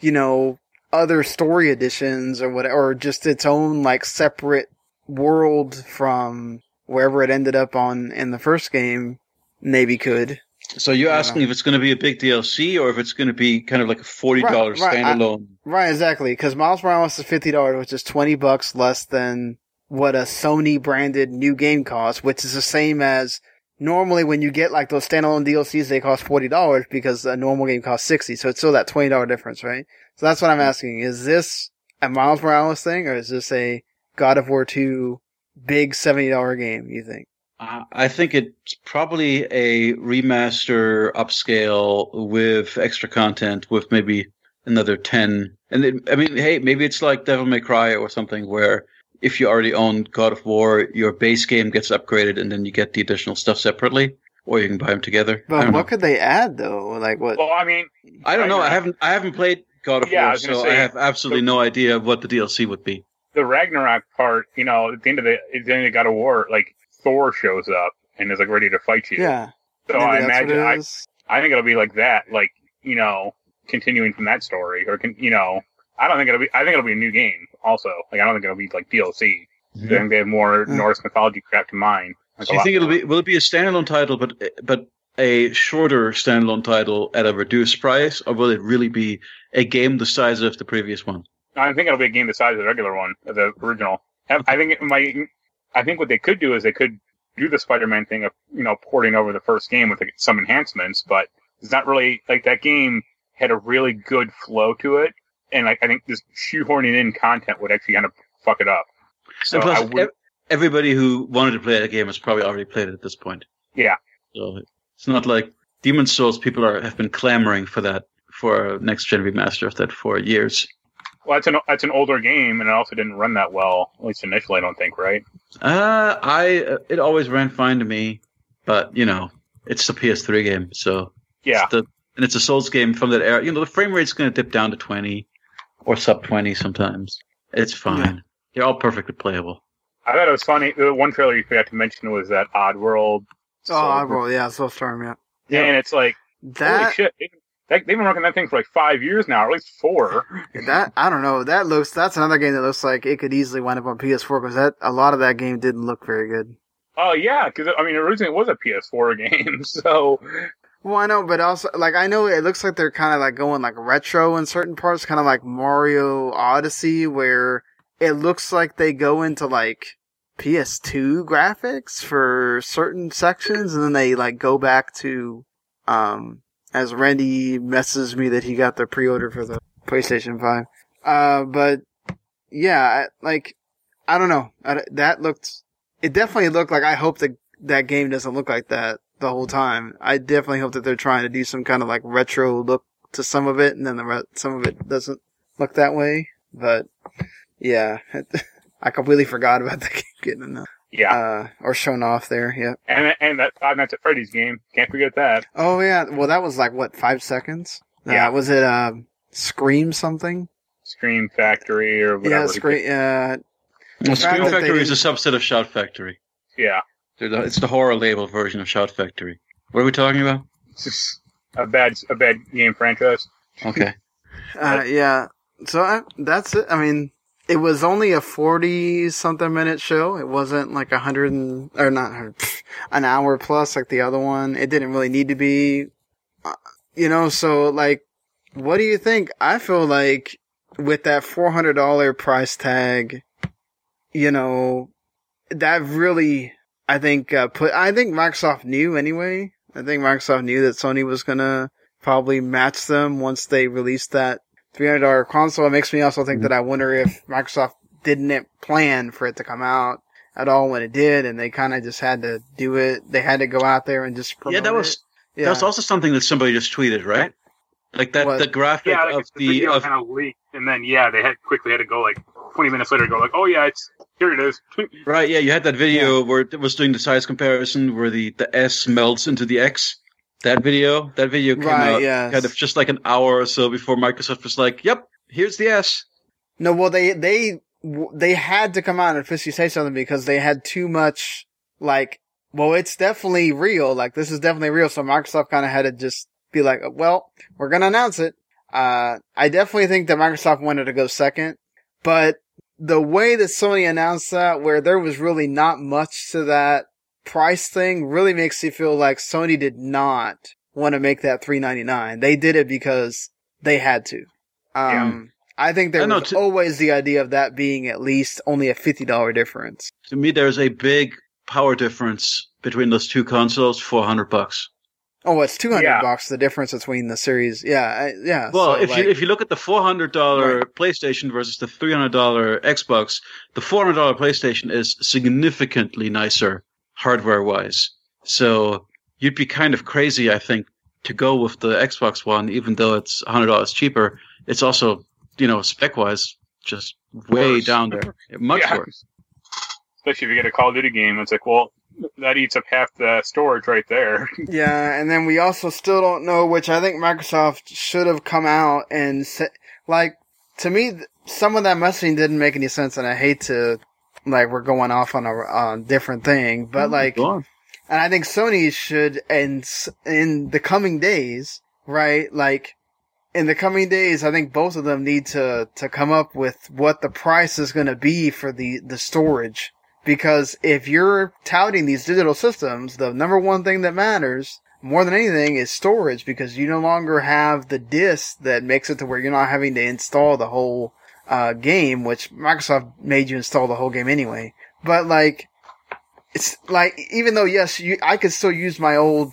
other story editions or whatever, or just its own, like, separate world from wherever it ended up on in the first game, maybe could. So you're asking if it's going to be a big DLC or if it's going to be kind of like a $40 standalone? Right, exactly. Because Miles Morales is $50, which is $20 less than what a Sony branded new game costs, which is the same as normally when you get like those standalone DLCs, they cost $40 because a normal game costs $60. So it's still that $20 difference, right? So that's what I'm asking. Is this a Miles Morales thing or is this a God of War 2 big $70 game, you think? I think it's probably a remaster upscale with extra content with maybe another 10. And maybe it's like Devil May Cry or something where if you already own God of War, your base game gets upgraded and then you get the additional stuff separately, or you can buy them together. But what could they add though? Like what? Well, I mean, I don't know. I haven't played God of War, so I have absolutely no idea what the DLC would be. The Ragnarok part, at the end of God of War, like Thor shows up and is like ready to fight you. Yeah. So I imagine I think it'll be like that, like continuing from that story, or I don't think it'll be. I think it'll be a new game. Also, like I don't think it'll be like DLC. I think they have more Norse mythology crap to mine. Like, do you think will it be a standalone title, but a shorter standalone title at a reduced price, or will it really be a game the size of the previous one? I think it'll be a game the size of the regular one, the original. I think what they could do is they could do the Spider-Man thing of porting over the first game with some enhancements, but it's not really like that game had a really good flow to it. And I think just shoehorning in content would actually kind of fuck it up. So and plus, everybody who wanted to play that game has probably already played it at this point. Yeah. So it's not like Demon's Souls people have been clamoring for a next-gen remaster of that for years. Well, it's an older game, and it also didn't run that well, at least initially, I don't think, right? It always ran fine to me, but, it's a PS3 game, so... Yeah. It's a Souls game from that era. The frame rate's going to dip down to 20 or sub-20 sometimes. It's fine. Yeah. They're all perfectly playable. I thought it was funny. The one trailer you forgot to mention was that Oddworld. Oddworld, yeah, Soulstorm, yeah. Yeah, and it's like, holy shit. They've been working that thing for like 5 years now, or at least 4. I don't know. That's another game that looks like it could easily wind up on PS4 because a lot of that game didn't look very good. Oh, yeah, because, originally it was a PS4 game, so... Well, I know, but also, like, I know it looks like they're kind of, like, going, like, retro in certain parts, kind of like Mario Odyssey, where it looks like they go into, like, PS2 graphics for certain sections, and then they, like, go back to as Randy messages me that he got the pre-order for the PlayStation 5. But yeah, I don't know. It definitely looked like, I hope that game doesn't look like that the whole time. I definitely hope that they're trying to do some kind of like retro look to some of it, and then some of it doesn't look that way. But yeah, I completely forgot about the game getting or shown off there. Yeah, and that Five Nights at Freddy's game, can't forget that. Oh yeah, well that was like what, 5 seconds? Yeah, was it Scream something? Scream Factory or whatever. Yeah, Scream. Scream Factory is a subset of Shout Factory. Yeah, it's the horror label version of Shout Factory. What are we talking about? It's just a bad game franchise. Okay. Yeah. So that's it. I mean, it was only a 40-something minute show. It wasn't like an hour plus like the other one. It didn't really need to be, so like, what do you think? I feel like with that $400 price tag, that really, I think Microsoft knew anyway. I think Microsoft knew that Sony was gonna probably match them once they released that $300 console. It makes me also think that I wonder if Microsoft didn't plan for it to come out at all when it did, and they kind of just had to do it. They had to go out there and just promote that was also something that somebody just tweeted, right? Like that, the graphic of the video kind of leaked, and then they had to go like 20 minutes later, go like, oh yeah, here it is. Right, yeah, you had that video where it was doing the size comparison where the S melts into the X. That video came out kind of just like an hour or so before Microsoft was like, yep, here's the S. No, well, they had to come out and officially say something because they had too much, like, well, it's definitely real. Like, this is definitely real. So Microsoft kind of had to just be like, well, we're going to announce it. I definitely think that Microsoft wanted to go second, but the way that Sony announced that, where there was really not much to that price thing, really makes you feel like Sony did not want to make that $399. They did it because they had to. I think there was always the idea of that being at least only a $50 difference. To me, there's a big power difference between those two consoles, $400. Oh, it's $200, the difference between the series. Yeah. Well, so if you look at the $400 PlayStation versus the $300 Xbox, the $400 PlayStation is significantly nicer hardware-wise. So you'd be kind of crazy, I think, to go with the Xbox One, even though it's $100 cheaper. It's also, spec-wise, just way down there. Much worse. Especially if you get a Call of Duty game, it's like, well, that eats up half the storage right there. Yeah, and then we also still don't know, which I think Microsoft should have come out and said, like, to me, some of that messaging didn't make any sense, and I hate to, like, we're going off on a different thing, but and I think Sony should, in the coming days, right, like, in the coming days, I think both of them need to come up with what the price is going to be for the storage. Because if you're touting these digital systems, the number one thing that matters more than anything is storage, because you no longer have the disk that makes it to where you're not having to install the whole game, which Microsoft made you install the whole game anyway. But like, it's like, even though yes, I could still use my old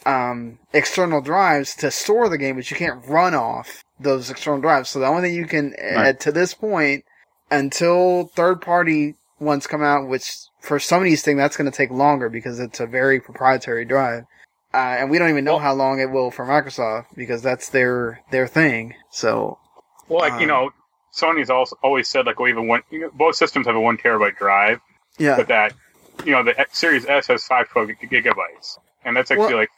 external drives to store the game, but you can't run off those external drives. So the only thing you can add to this point, until third-party ones come out, which for Sony's thing, that's going to take longer because it's a very proprietary drive. And we don't even know how long it will for Microsoft because that's their thing. So, well, like, Sony's also always said, like, well, even both systems have a 1 terabyte drive. Yeah. But that, the Series S has 512 gigabytes. And that's actually like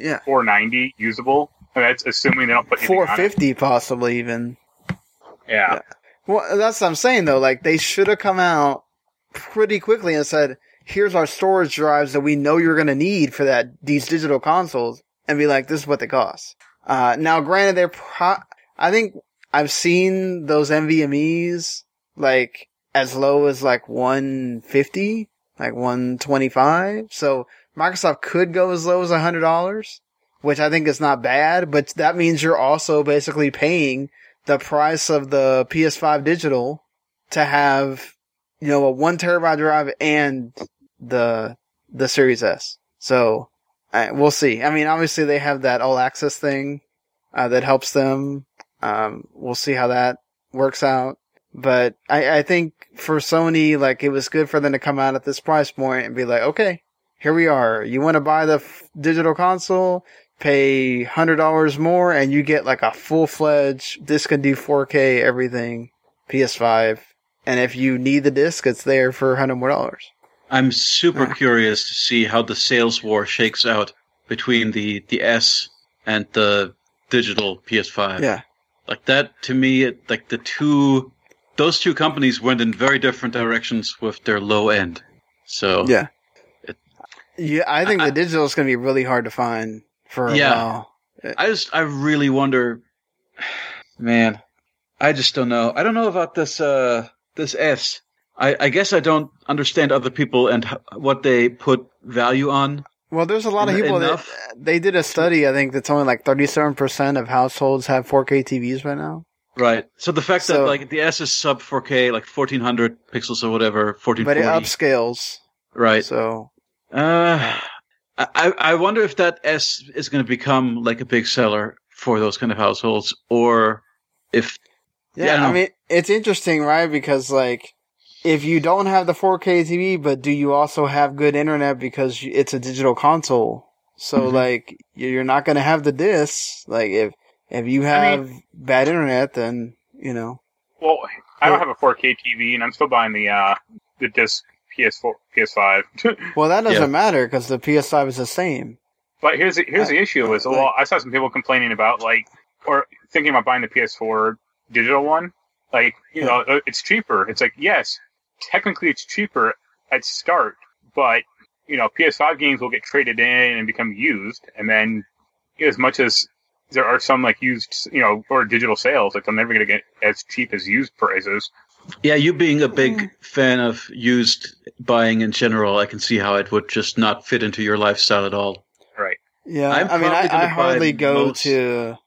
490 usable. And that's assuming they don't put anything 450 possibly even. Yeah. Well, that's what I'm saying though. Like, they should have come out pretty quickly and said, here's our storage drives that we know you're going to need for these digital consoles, and be like, this is what they cost. Now granted, I think I've seen those NVMEs like as low as like 150, like 125. So Microsoft could go as low as $100, which I think is not bad, but that means you're also basically paying the price of the PS5 digital to have, a 1 terabyte drive and the Series S. So, we'll see. I mean, obviously they have that all access thing that helps them. We'll see how that works out. But I think for Sony, like, it was good for them to come out at this price point and be like, okay, here we are. You want to buy the digital console? Pay $100 more and you get like a full-fledged, this can do 4K everything, PS5. And if you need the disc, it's there for $100 more. I'm super curious to see how the sales war shakes out between the S and the digital PS5. Yeah. Like that, to me, like those two companies went in very different directions with their low end. So yeah, I think the digital is going to be really hard to find for a while. I really wonder, man. I just don't know. I don't know about this S. I guess I don't understand other people and what they put value on. Well, there's a lot of people that they did a study. I think that's only like 37% of households have 4K TVs right now. Right. So the fact that like the S is sub 4K, like 1400 pixels or whatever, 1440. But it upscales. Right. So. I wonder if that S is going to become like a big seller for those kind of households, or if. Yeah, I mean, it's interesting, right? Because like, if you don't have the 4K TV, but do you also have good internet because it's a digital console? So like, you're not going to have the discs. Like if you have bad internet, then, you know. Well, I don't have a 4K TV, and I'm still buying the disc PS5. Well, that doesn't matter because the PS5 is the same. But here's the issue: is I saw some people complaining about or thinking about buying the PS4 digital one. Like, you know, it's cheaper. It's like, yes, technically it's cheaper at start, but you know, PS5 games will get traded in and become used, and then as much as there are some like used, you know, or digital sales, like they're never going to get as cheap as used prices. Yeah, you being a big fan of used buying in general, I can see how it would just not fit into your lifestyle at all. Right. Yeah, I hardly go to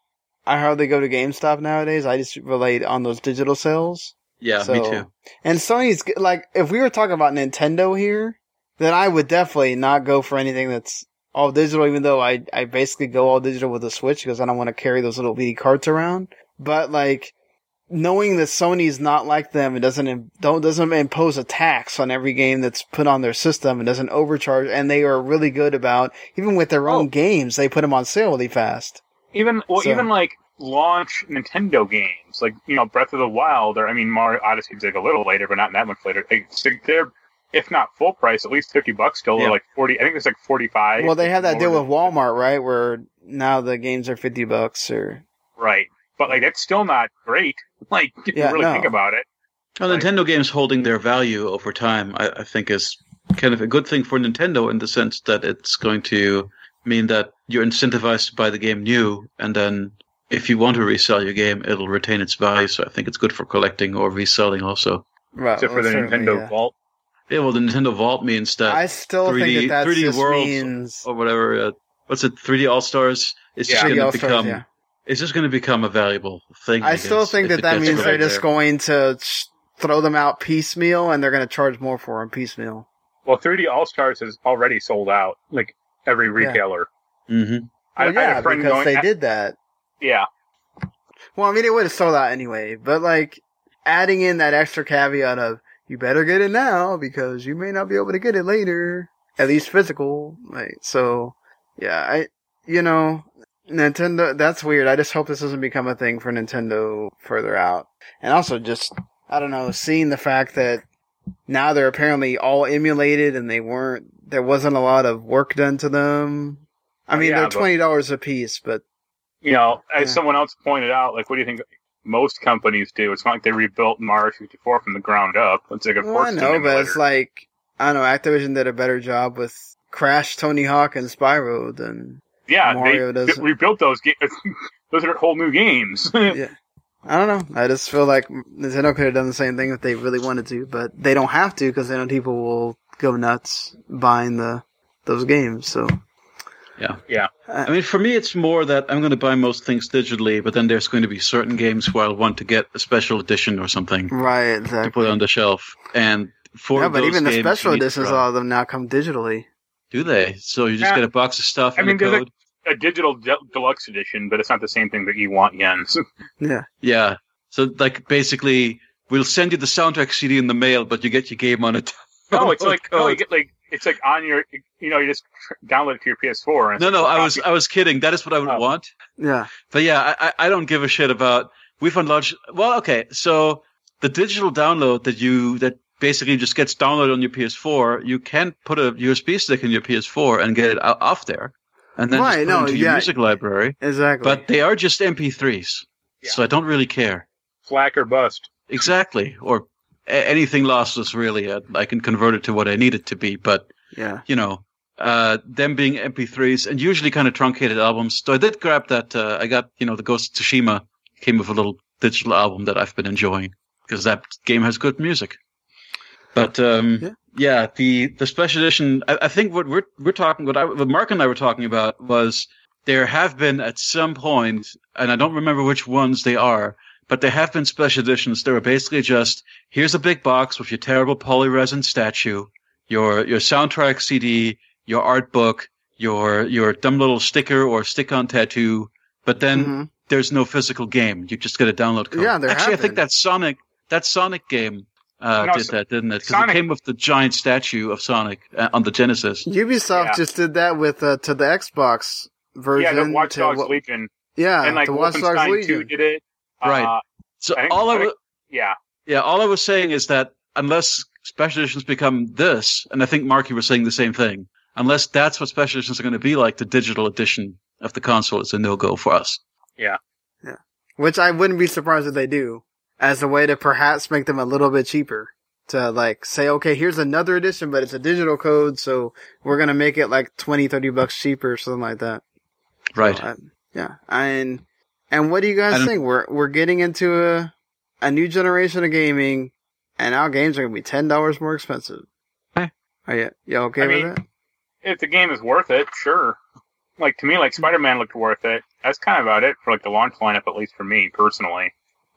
GameStop nowadays. I just rely on those digital sales. Yeah, me too. And Sony's, like, if we were talking about Nintendo here, then I would definitely not go for anything that's all digital, even though I basically go all digital with the Switch because I don't want to carry those little bitty carts around. But like, knowing that Sony's not like them, it doesn't impose a tax on every game that's put on their system. It doesn't overcharge, and they are really good about, even with their own games, they put them on sale really fast. Even like launch Nintendo games, like, you know, Breath of the Wild, or I mean, Mario Odyssey's like a little later, but not that much later. They're, if not full price, at least $50 still, or like 40. I think it's like 45. Well, they have that deal with Walmart, right? Where now the games are $50 or. Right. But like, that's still not great. Like, if you really think about it. Well, Nintendo games holding their value over time, I think, is kind of a good thing for Nintendo in the sense that it's going to mean that you're incentivized to buy the game new, and then if you want to resell your game, it'll retain its value. So I think it's good for collecting or reselling also. Right. Except for the Nintendo Vault. Yeah, well, the Nintendo Vault means that I still think that 3D just Worlds means or whatever. What's it? 3D All Stars is just going to become. Yeah. It's just going to become a valuable thing. I still think that means they're just going to throw them out piecemeal, and they're going to charge more for them piecemeal. Well, 3D All Stars is already sold out, like every retailer. Yeah. Mm-hmm. I had a friend because they did that. Yeah. Well, I mean, it would have sold out anyway, but like adding in that extra caveat of you better get it now because you may not be able to get it later, at least physical. Like, so yeah, Nintendo, that's weird. I just hope this doesn't become a thing for Nintendo further out. And also just, I don't know, seeing the fact that now they're apparently all emulated and there wasn't a lot of work done to them. I mean, they're $20 a piece, but. You know, as someone else pointed out, like, what do you think most companies do? It's not like they rebuilt Mario 64 from the ground up. It's like a I know, but it's like, I don't know, Activision did a better job with Crash, Tony Hawk, and Spyro than. Yeah, Mario they rebuilt those games. Those are whole new games. Yeah. I don't know. I just feel like Nintendo could have done the same thing if they really wanted to, but they don't have to because they know people will go nuts buying those games. So. Yeah. I mean, for me, it's more that I'm going to buy most things digitally, but then there's going to be certain games where I'll want to get a special edition or something. Right, exactly. To put on the shelf. And for but even the special editions, a lot of them now come digitally. Do they? So you just get a box of stuff and a code? A digital deluxe edition, but it's not the same thing that you want yens. Yeah. Yeah. So, like, basically, we'll send you the soundtrack CD in the mail, but you get your game on it. No, it's like, you get it's like on your, you just download it to your PS4. And no, I was kidding. That is what I would want. Yeah. But yeah, I don't give a shit about, we've unlocked, well, okay, so the digital download that basically just gets downloaded on your PS4, you can put a USB stick in your PS4 and get it off there. And then just put it into your music library. Exactly. But they are just MP3s. Yeah. So I don't really care. Flack or bust. Exactly. Or anything lossless, really. I can convert it to what I need it to be. But, them being MP3s and usually kind of truncated albums. So I did grab that. I got, the Ghost of Tsushima came with a little digital album that I've been enjoying because that game has good music. But, the special edition, I think what Mark and I were talking about was there have been at some point, and I don't remember which ones they are, but there have been special editions that are basically just, here's a big box with your terrible polyresin statue, your soundtrack CD, your art book, your dumb little sticker or stick-on tattoo, but then there's no physical game. You just get a download code. Yeah, I think that Sonic game did that, didn't it? Because it came with the giant statue of Sonic on the Genesis. Ubisoft just did that with to the Xbox version. Yeah, the Watch Dogs Legion. Yeah, and the Watch Dogs Legion 2 did it. Right. So all I was saying is that unless special editions become this, and I think Mark, you were saying the same thing, unless that's what special editions are going to be like, the digital edition of the console is a no-go for us. Yeah. Yeah. Which I wouldn't be surprised if they do, as a way to perhaps make them a little bit cheaper. To say, okay, here's another edition, but it's a digital code, so we're going to make it like $20-$30 cheaper or something like that. Right. So, and what do you guys think? We're getting into a new generation of gaming, and our games are going to be $10 more expensive. Hey. Are you okay with that? If the game is worth it, sure. To me, Spider-Man looked worth it. That's kind of about it for the launch lineup, at least for me personally.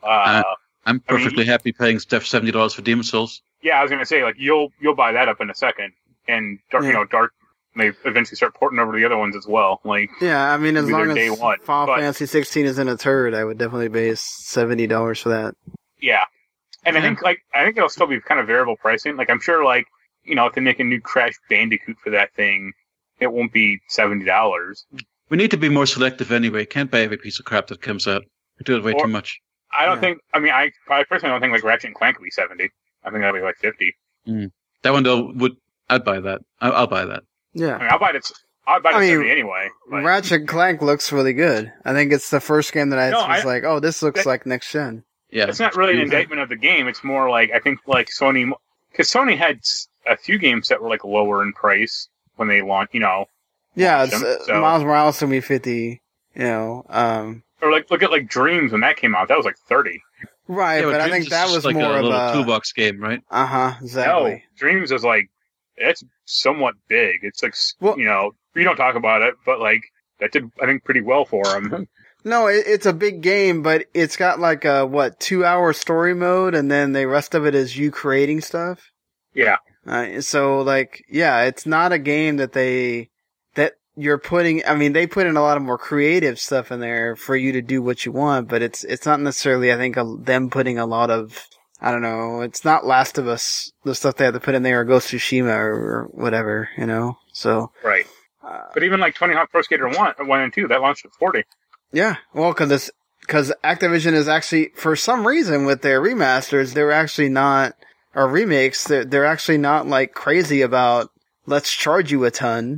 I'm perfectly happy paying $70 for Demon's Souls. Yeah, I was going to say, you'll buy that up in a second, and Dark may eventually start porting over to the other ones as well. Yeah, I mean, as long as Final Fantasy 16 isn't a turd, I would definitely pay $70 for that. Yeah, and I think it'll still be kind of variable pricing. I'm sure, if they make a new Crash Bandicoot for that thing, it won't be $70. We need to be more selective anyway. Can't buy every piece of crap that comes out. We do it way too much. I don't think. I mean, I personally don't think Ratchet and Clank would be 70. I think that'd be 50. That one though I'd buy that. I'll buy that. Yeah, I mean, I'll buy it 70 anyway. But. Ratchet and Clank looks really good. I think it's the first game that I was this looks like next gen. Yeah, it's not really an indictment of the game. It's more I think Sony, because Sony had a few games that were lower in price when they launched. Yeah, Miles Morales will be 50. Or look at Dreams when that came out. That was 30. Right, yeah, but I think that was more of a toolbox game, right? Exactly. No, Dreams is it's somewhat big. It's we don't talk about it, but that did I think pretty well for them. No, it's a big game, but it's got a 2-hour story mode, and then the rest of it is you creating stuff. Yeah. So it's not a game that you're putting. I mean, they put in a lot of more creative stuff in there for you to do what you want, but it's not necessarily. I think them putting a lot of. I don't know. It's not Last of Us, the stuff they have to put in there, or Ghost of Tsushima, or whatever. So right. But even Tony Hawk Pro Skater 1 and 2, that launched at 40. Yeah, well, because Activision is actually, for some reason, with their remasters, they're actually not, or remakes, they're actually not crazy about let's charge you a ton.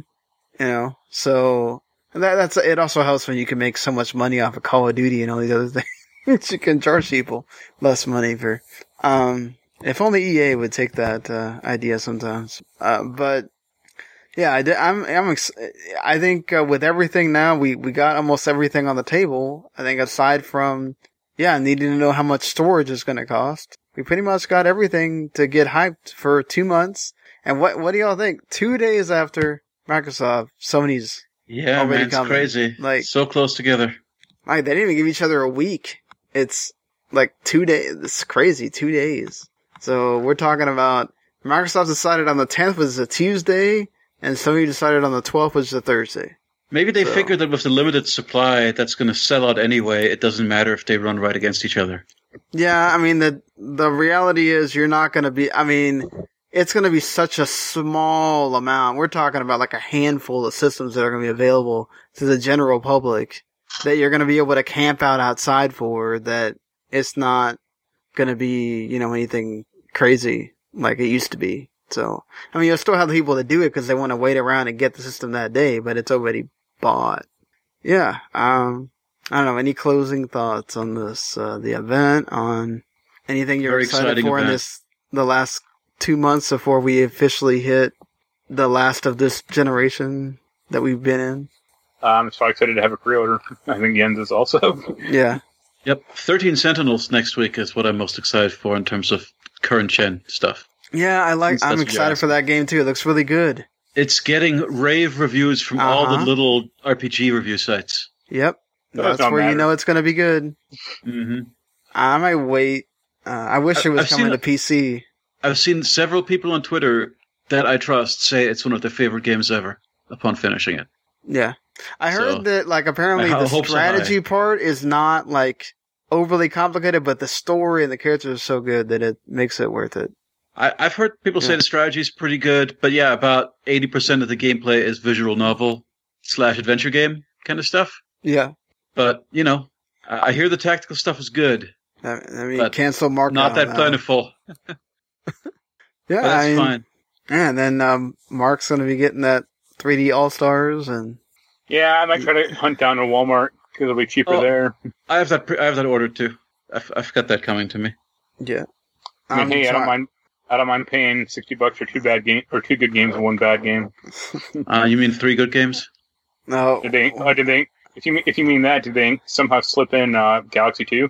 So that's it. Also helps when you can make so much money off of Call of Duty and all these other things. You can charge people less money for. If only EA would take that idea sometimes. But yeah, I think with everything now, we got almost everything on the table. I think aside from needing to know how much storage is going to cost, we pretty much got everything to get hyped for 2 months. And what do y'all think? 2 days after Microsoft, Sony's already coming. It's crazy. So close together. They didn't even give each other a week. It's 2 days. It's crazy. 2 days. So we're talking about Microsoft decided on the 10th was a Tuesday, and Sony decided on the 12th, which is a Thursday. Maybe they figured that with the limited supply that's going to sell out anyway, it doesn't matter if they run right against each other. Yeah, I mean, the reality is you're not going to be, I mean, it's going to be such a small amount. We're talking about like a handful of systems that are going to be available to the general public that you're going to be able to camp out outside for, that it's not going to be, you know, anything crazy like it used to be. So, I mean, you'll still have people that do it because they want to wait around and get the system that day, but it's already bought. Yeah, I don't know, any closing thoughts on this, the event, on anything you're Very excited exciting for event. in the last 2 months before we officially hit the last of this generation that we've been in? I'm so excited to have a pre-order. I think Jens is also. Yeah. Yep, 13 Sentinels next week is what I'm most excited for in terms of current gen stuff. Yeah, I'm That's what excited you're for that game too. It looks really good. It's getting rave reviews from all the little RPG review sites. Yep. Those That's don't where you matter. know it's going to be good. hmm I might wait. I wish it was I've coming seen to PC. I've seen several people on Twitter that I trust say it's one of their favorite games ever upon finishing it. Yeah. I heard So, that, like, apparently my the hopes are strategy high. part is not, like, overly complicated, but the story and the characters are so good that it makes it worth it. I've heard people say the strategy is pretty good, but yeah, about 80% of the gameplay is visual novel / adventure game kind of stuff. Yeah. But, you know, I hear the tactical stuff is good. I mean, But cancel Mark. Not that plentiful. Yeah, But that's I mean, fine. yeah, and then Mark's going to be getting that 3D All-Stars, and Yeah, I might try to hunt down a Walmart because it'll be cheaper Oh. there. I have that ordered too. I've got that coming to me. yeah. I mean, hey, I don't mind. I don't mind paying $60 for two good games and one bad game. You mean 3 good games? No. Did they? If you mean that, did they somehow slip in Galaxy 2?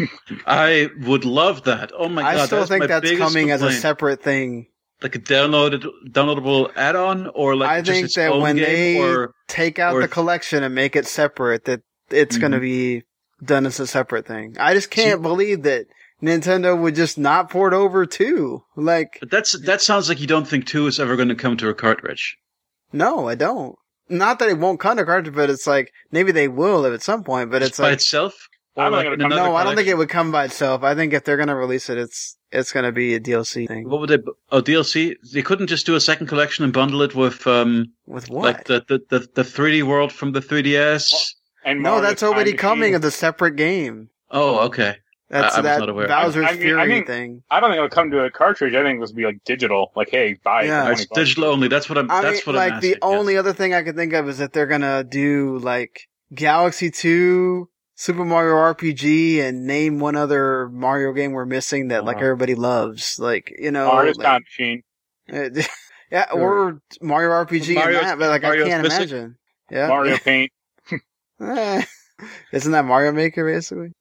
I would love that. Oh my god! I still think my that's biggest coming as a complaint. separate thing. Like a downloadable add-on, or like I just think its that own when game, they or take out or- the collection and make it separate, that it's going to be done as a separate thing. I just can't believe that Nintendo would just not port over 2. Like, But that sounds like you don't think 2 is ever going to come to a cartridge. no, I don't. Not that it won't come to cartridge, but it's like, maybe they will at some point, but Just it's by like, itself. Or I'm not like gonna in come- another no, I don't think it collection? would come by itself. I think if they're going to release it, it's going to be a DLC thing. What would they? Oh, DLC. They couldn't just do a second collection and bundle it with With what? like the 3D World from the 3DS. And No, Mario that's Time already Machine. coming as a separate game. Oh, okay. That's I was that not aware. Bowser's I mean, Fury thing. I don't think it'll come to a cartridge. I think this will be like digital. Like, hey, buy it. Yeah. for It's 20 bucks. digital only. That's what I'm. I that's mean, what like, I'm asking. the only other thing I could think of is that they're gonna do, like, Galaxy 2, Super Mario RPG, and name one other Mario game we're missing that, like, everybody loves. Like, you know. Mario like, Time Machine. yeah, or Mario RPG Mario's- and that, but, like, Mario's I can't missing. imagine. Yeah. Mario Paint. Eh. Isn't that Mario Maker, basically?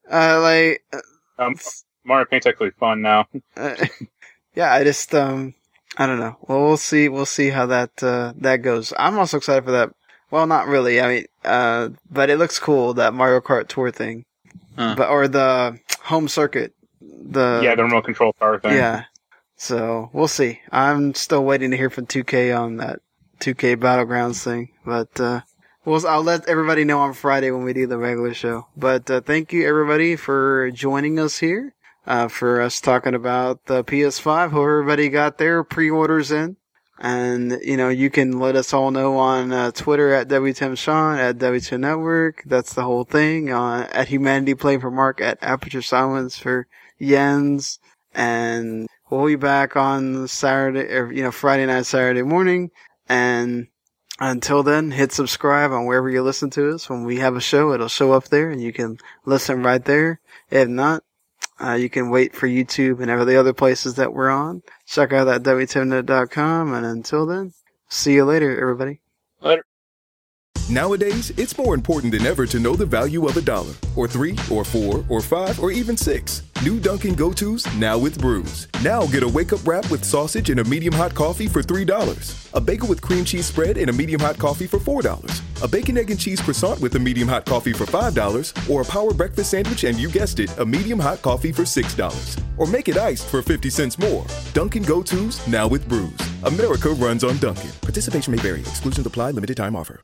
Mario Paint's actually fun now. Yeah, I just, I don't know. Well, we'll see how that goes. I'm also excited for that. Well, not really. I mean, but it looks cool, that Mario Kart Tour thing. Or the home circuit. The remote control car thing. Yeah. So, we'll see. I'm still waiting to hear from 2K on that 2K Battlegrounds thing. But, I'll let everybody know on Friday when we do the regular show. But, thank you everybody for joining us here. For us talking about the PS5. Hope everybody got their pre-orders in. And, you know, you can let us all know on Twitter at WTMSean, at W2 Network. That's the whole thing. At Humanity Play for Mark, at Aperture Silence for Jens. And we'll be back on Saturday, or, you know, Friday night, Saturday morning. And until then, hit subscribe on wherever you listen to us. When we have a show, it'll show up there and you can listen right there. If not, you can wait for YouTube and all the other places that we're on. Check out that WTMnet.com. And until then, see you later, everybody. Later. Nowadays, it's more important than ever to know the value of $1, or 3, or 4, or 5, or even 6. New Dunkin' Go-To's, now with brews. Now get a wake-up wrap with sausage and a medium hot coffee for $3. A bagel with cream cheese spread and a medium hot coffee for $4. A bacon, egg, and cheese croissant with a medium hot coffee for $5, or a power breakfast sandwich and you guessed it, a medium hot coffee for $6. Or make it iced for 50 cents more. Dunkin' Go-To's, now with brews. America runs on Dunkin'. Participation may vary. Exclusions apply. Limited time offer.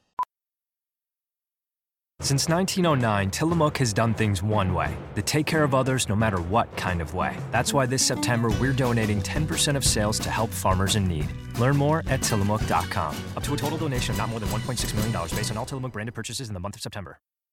Since 1909, Tillamook has done things one way, to take care of others no matter what kind of way. That's why this September we're donating 10% of sales to help farmers in need. Learn more at Tillamook.com. Up to a total donation of not more than $1.6 million based on all Tillamook branded purchases in the month of September.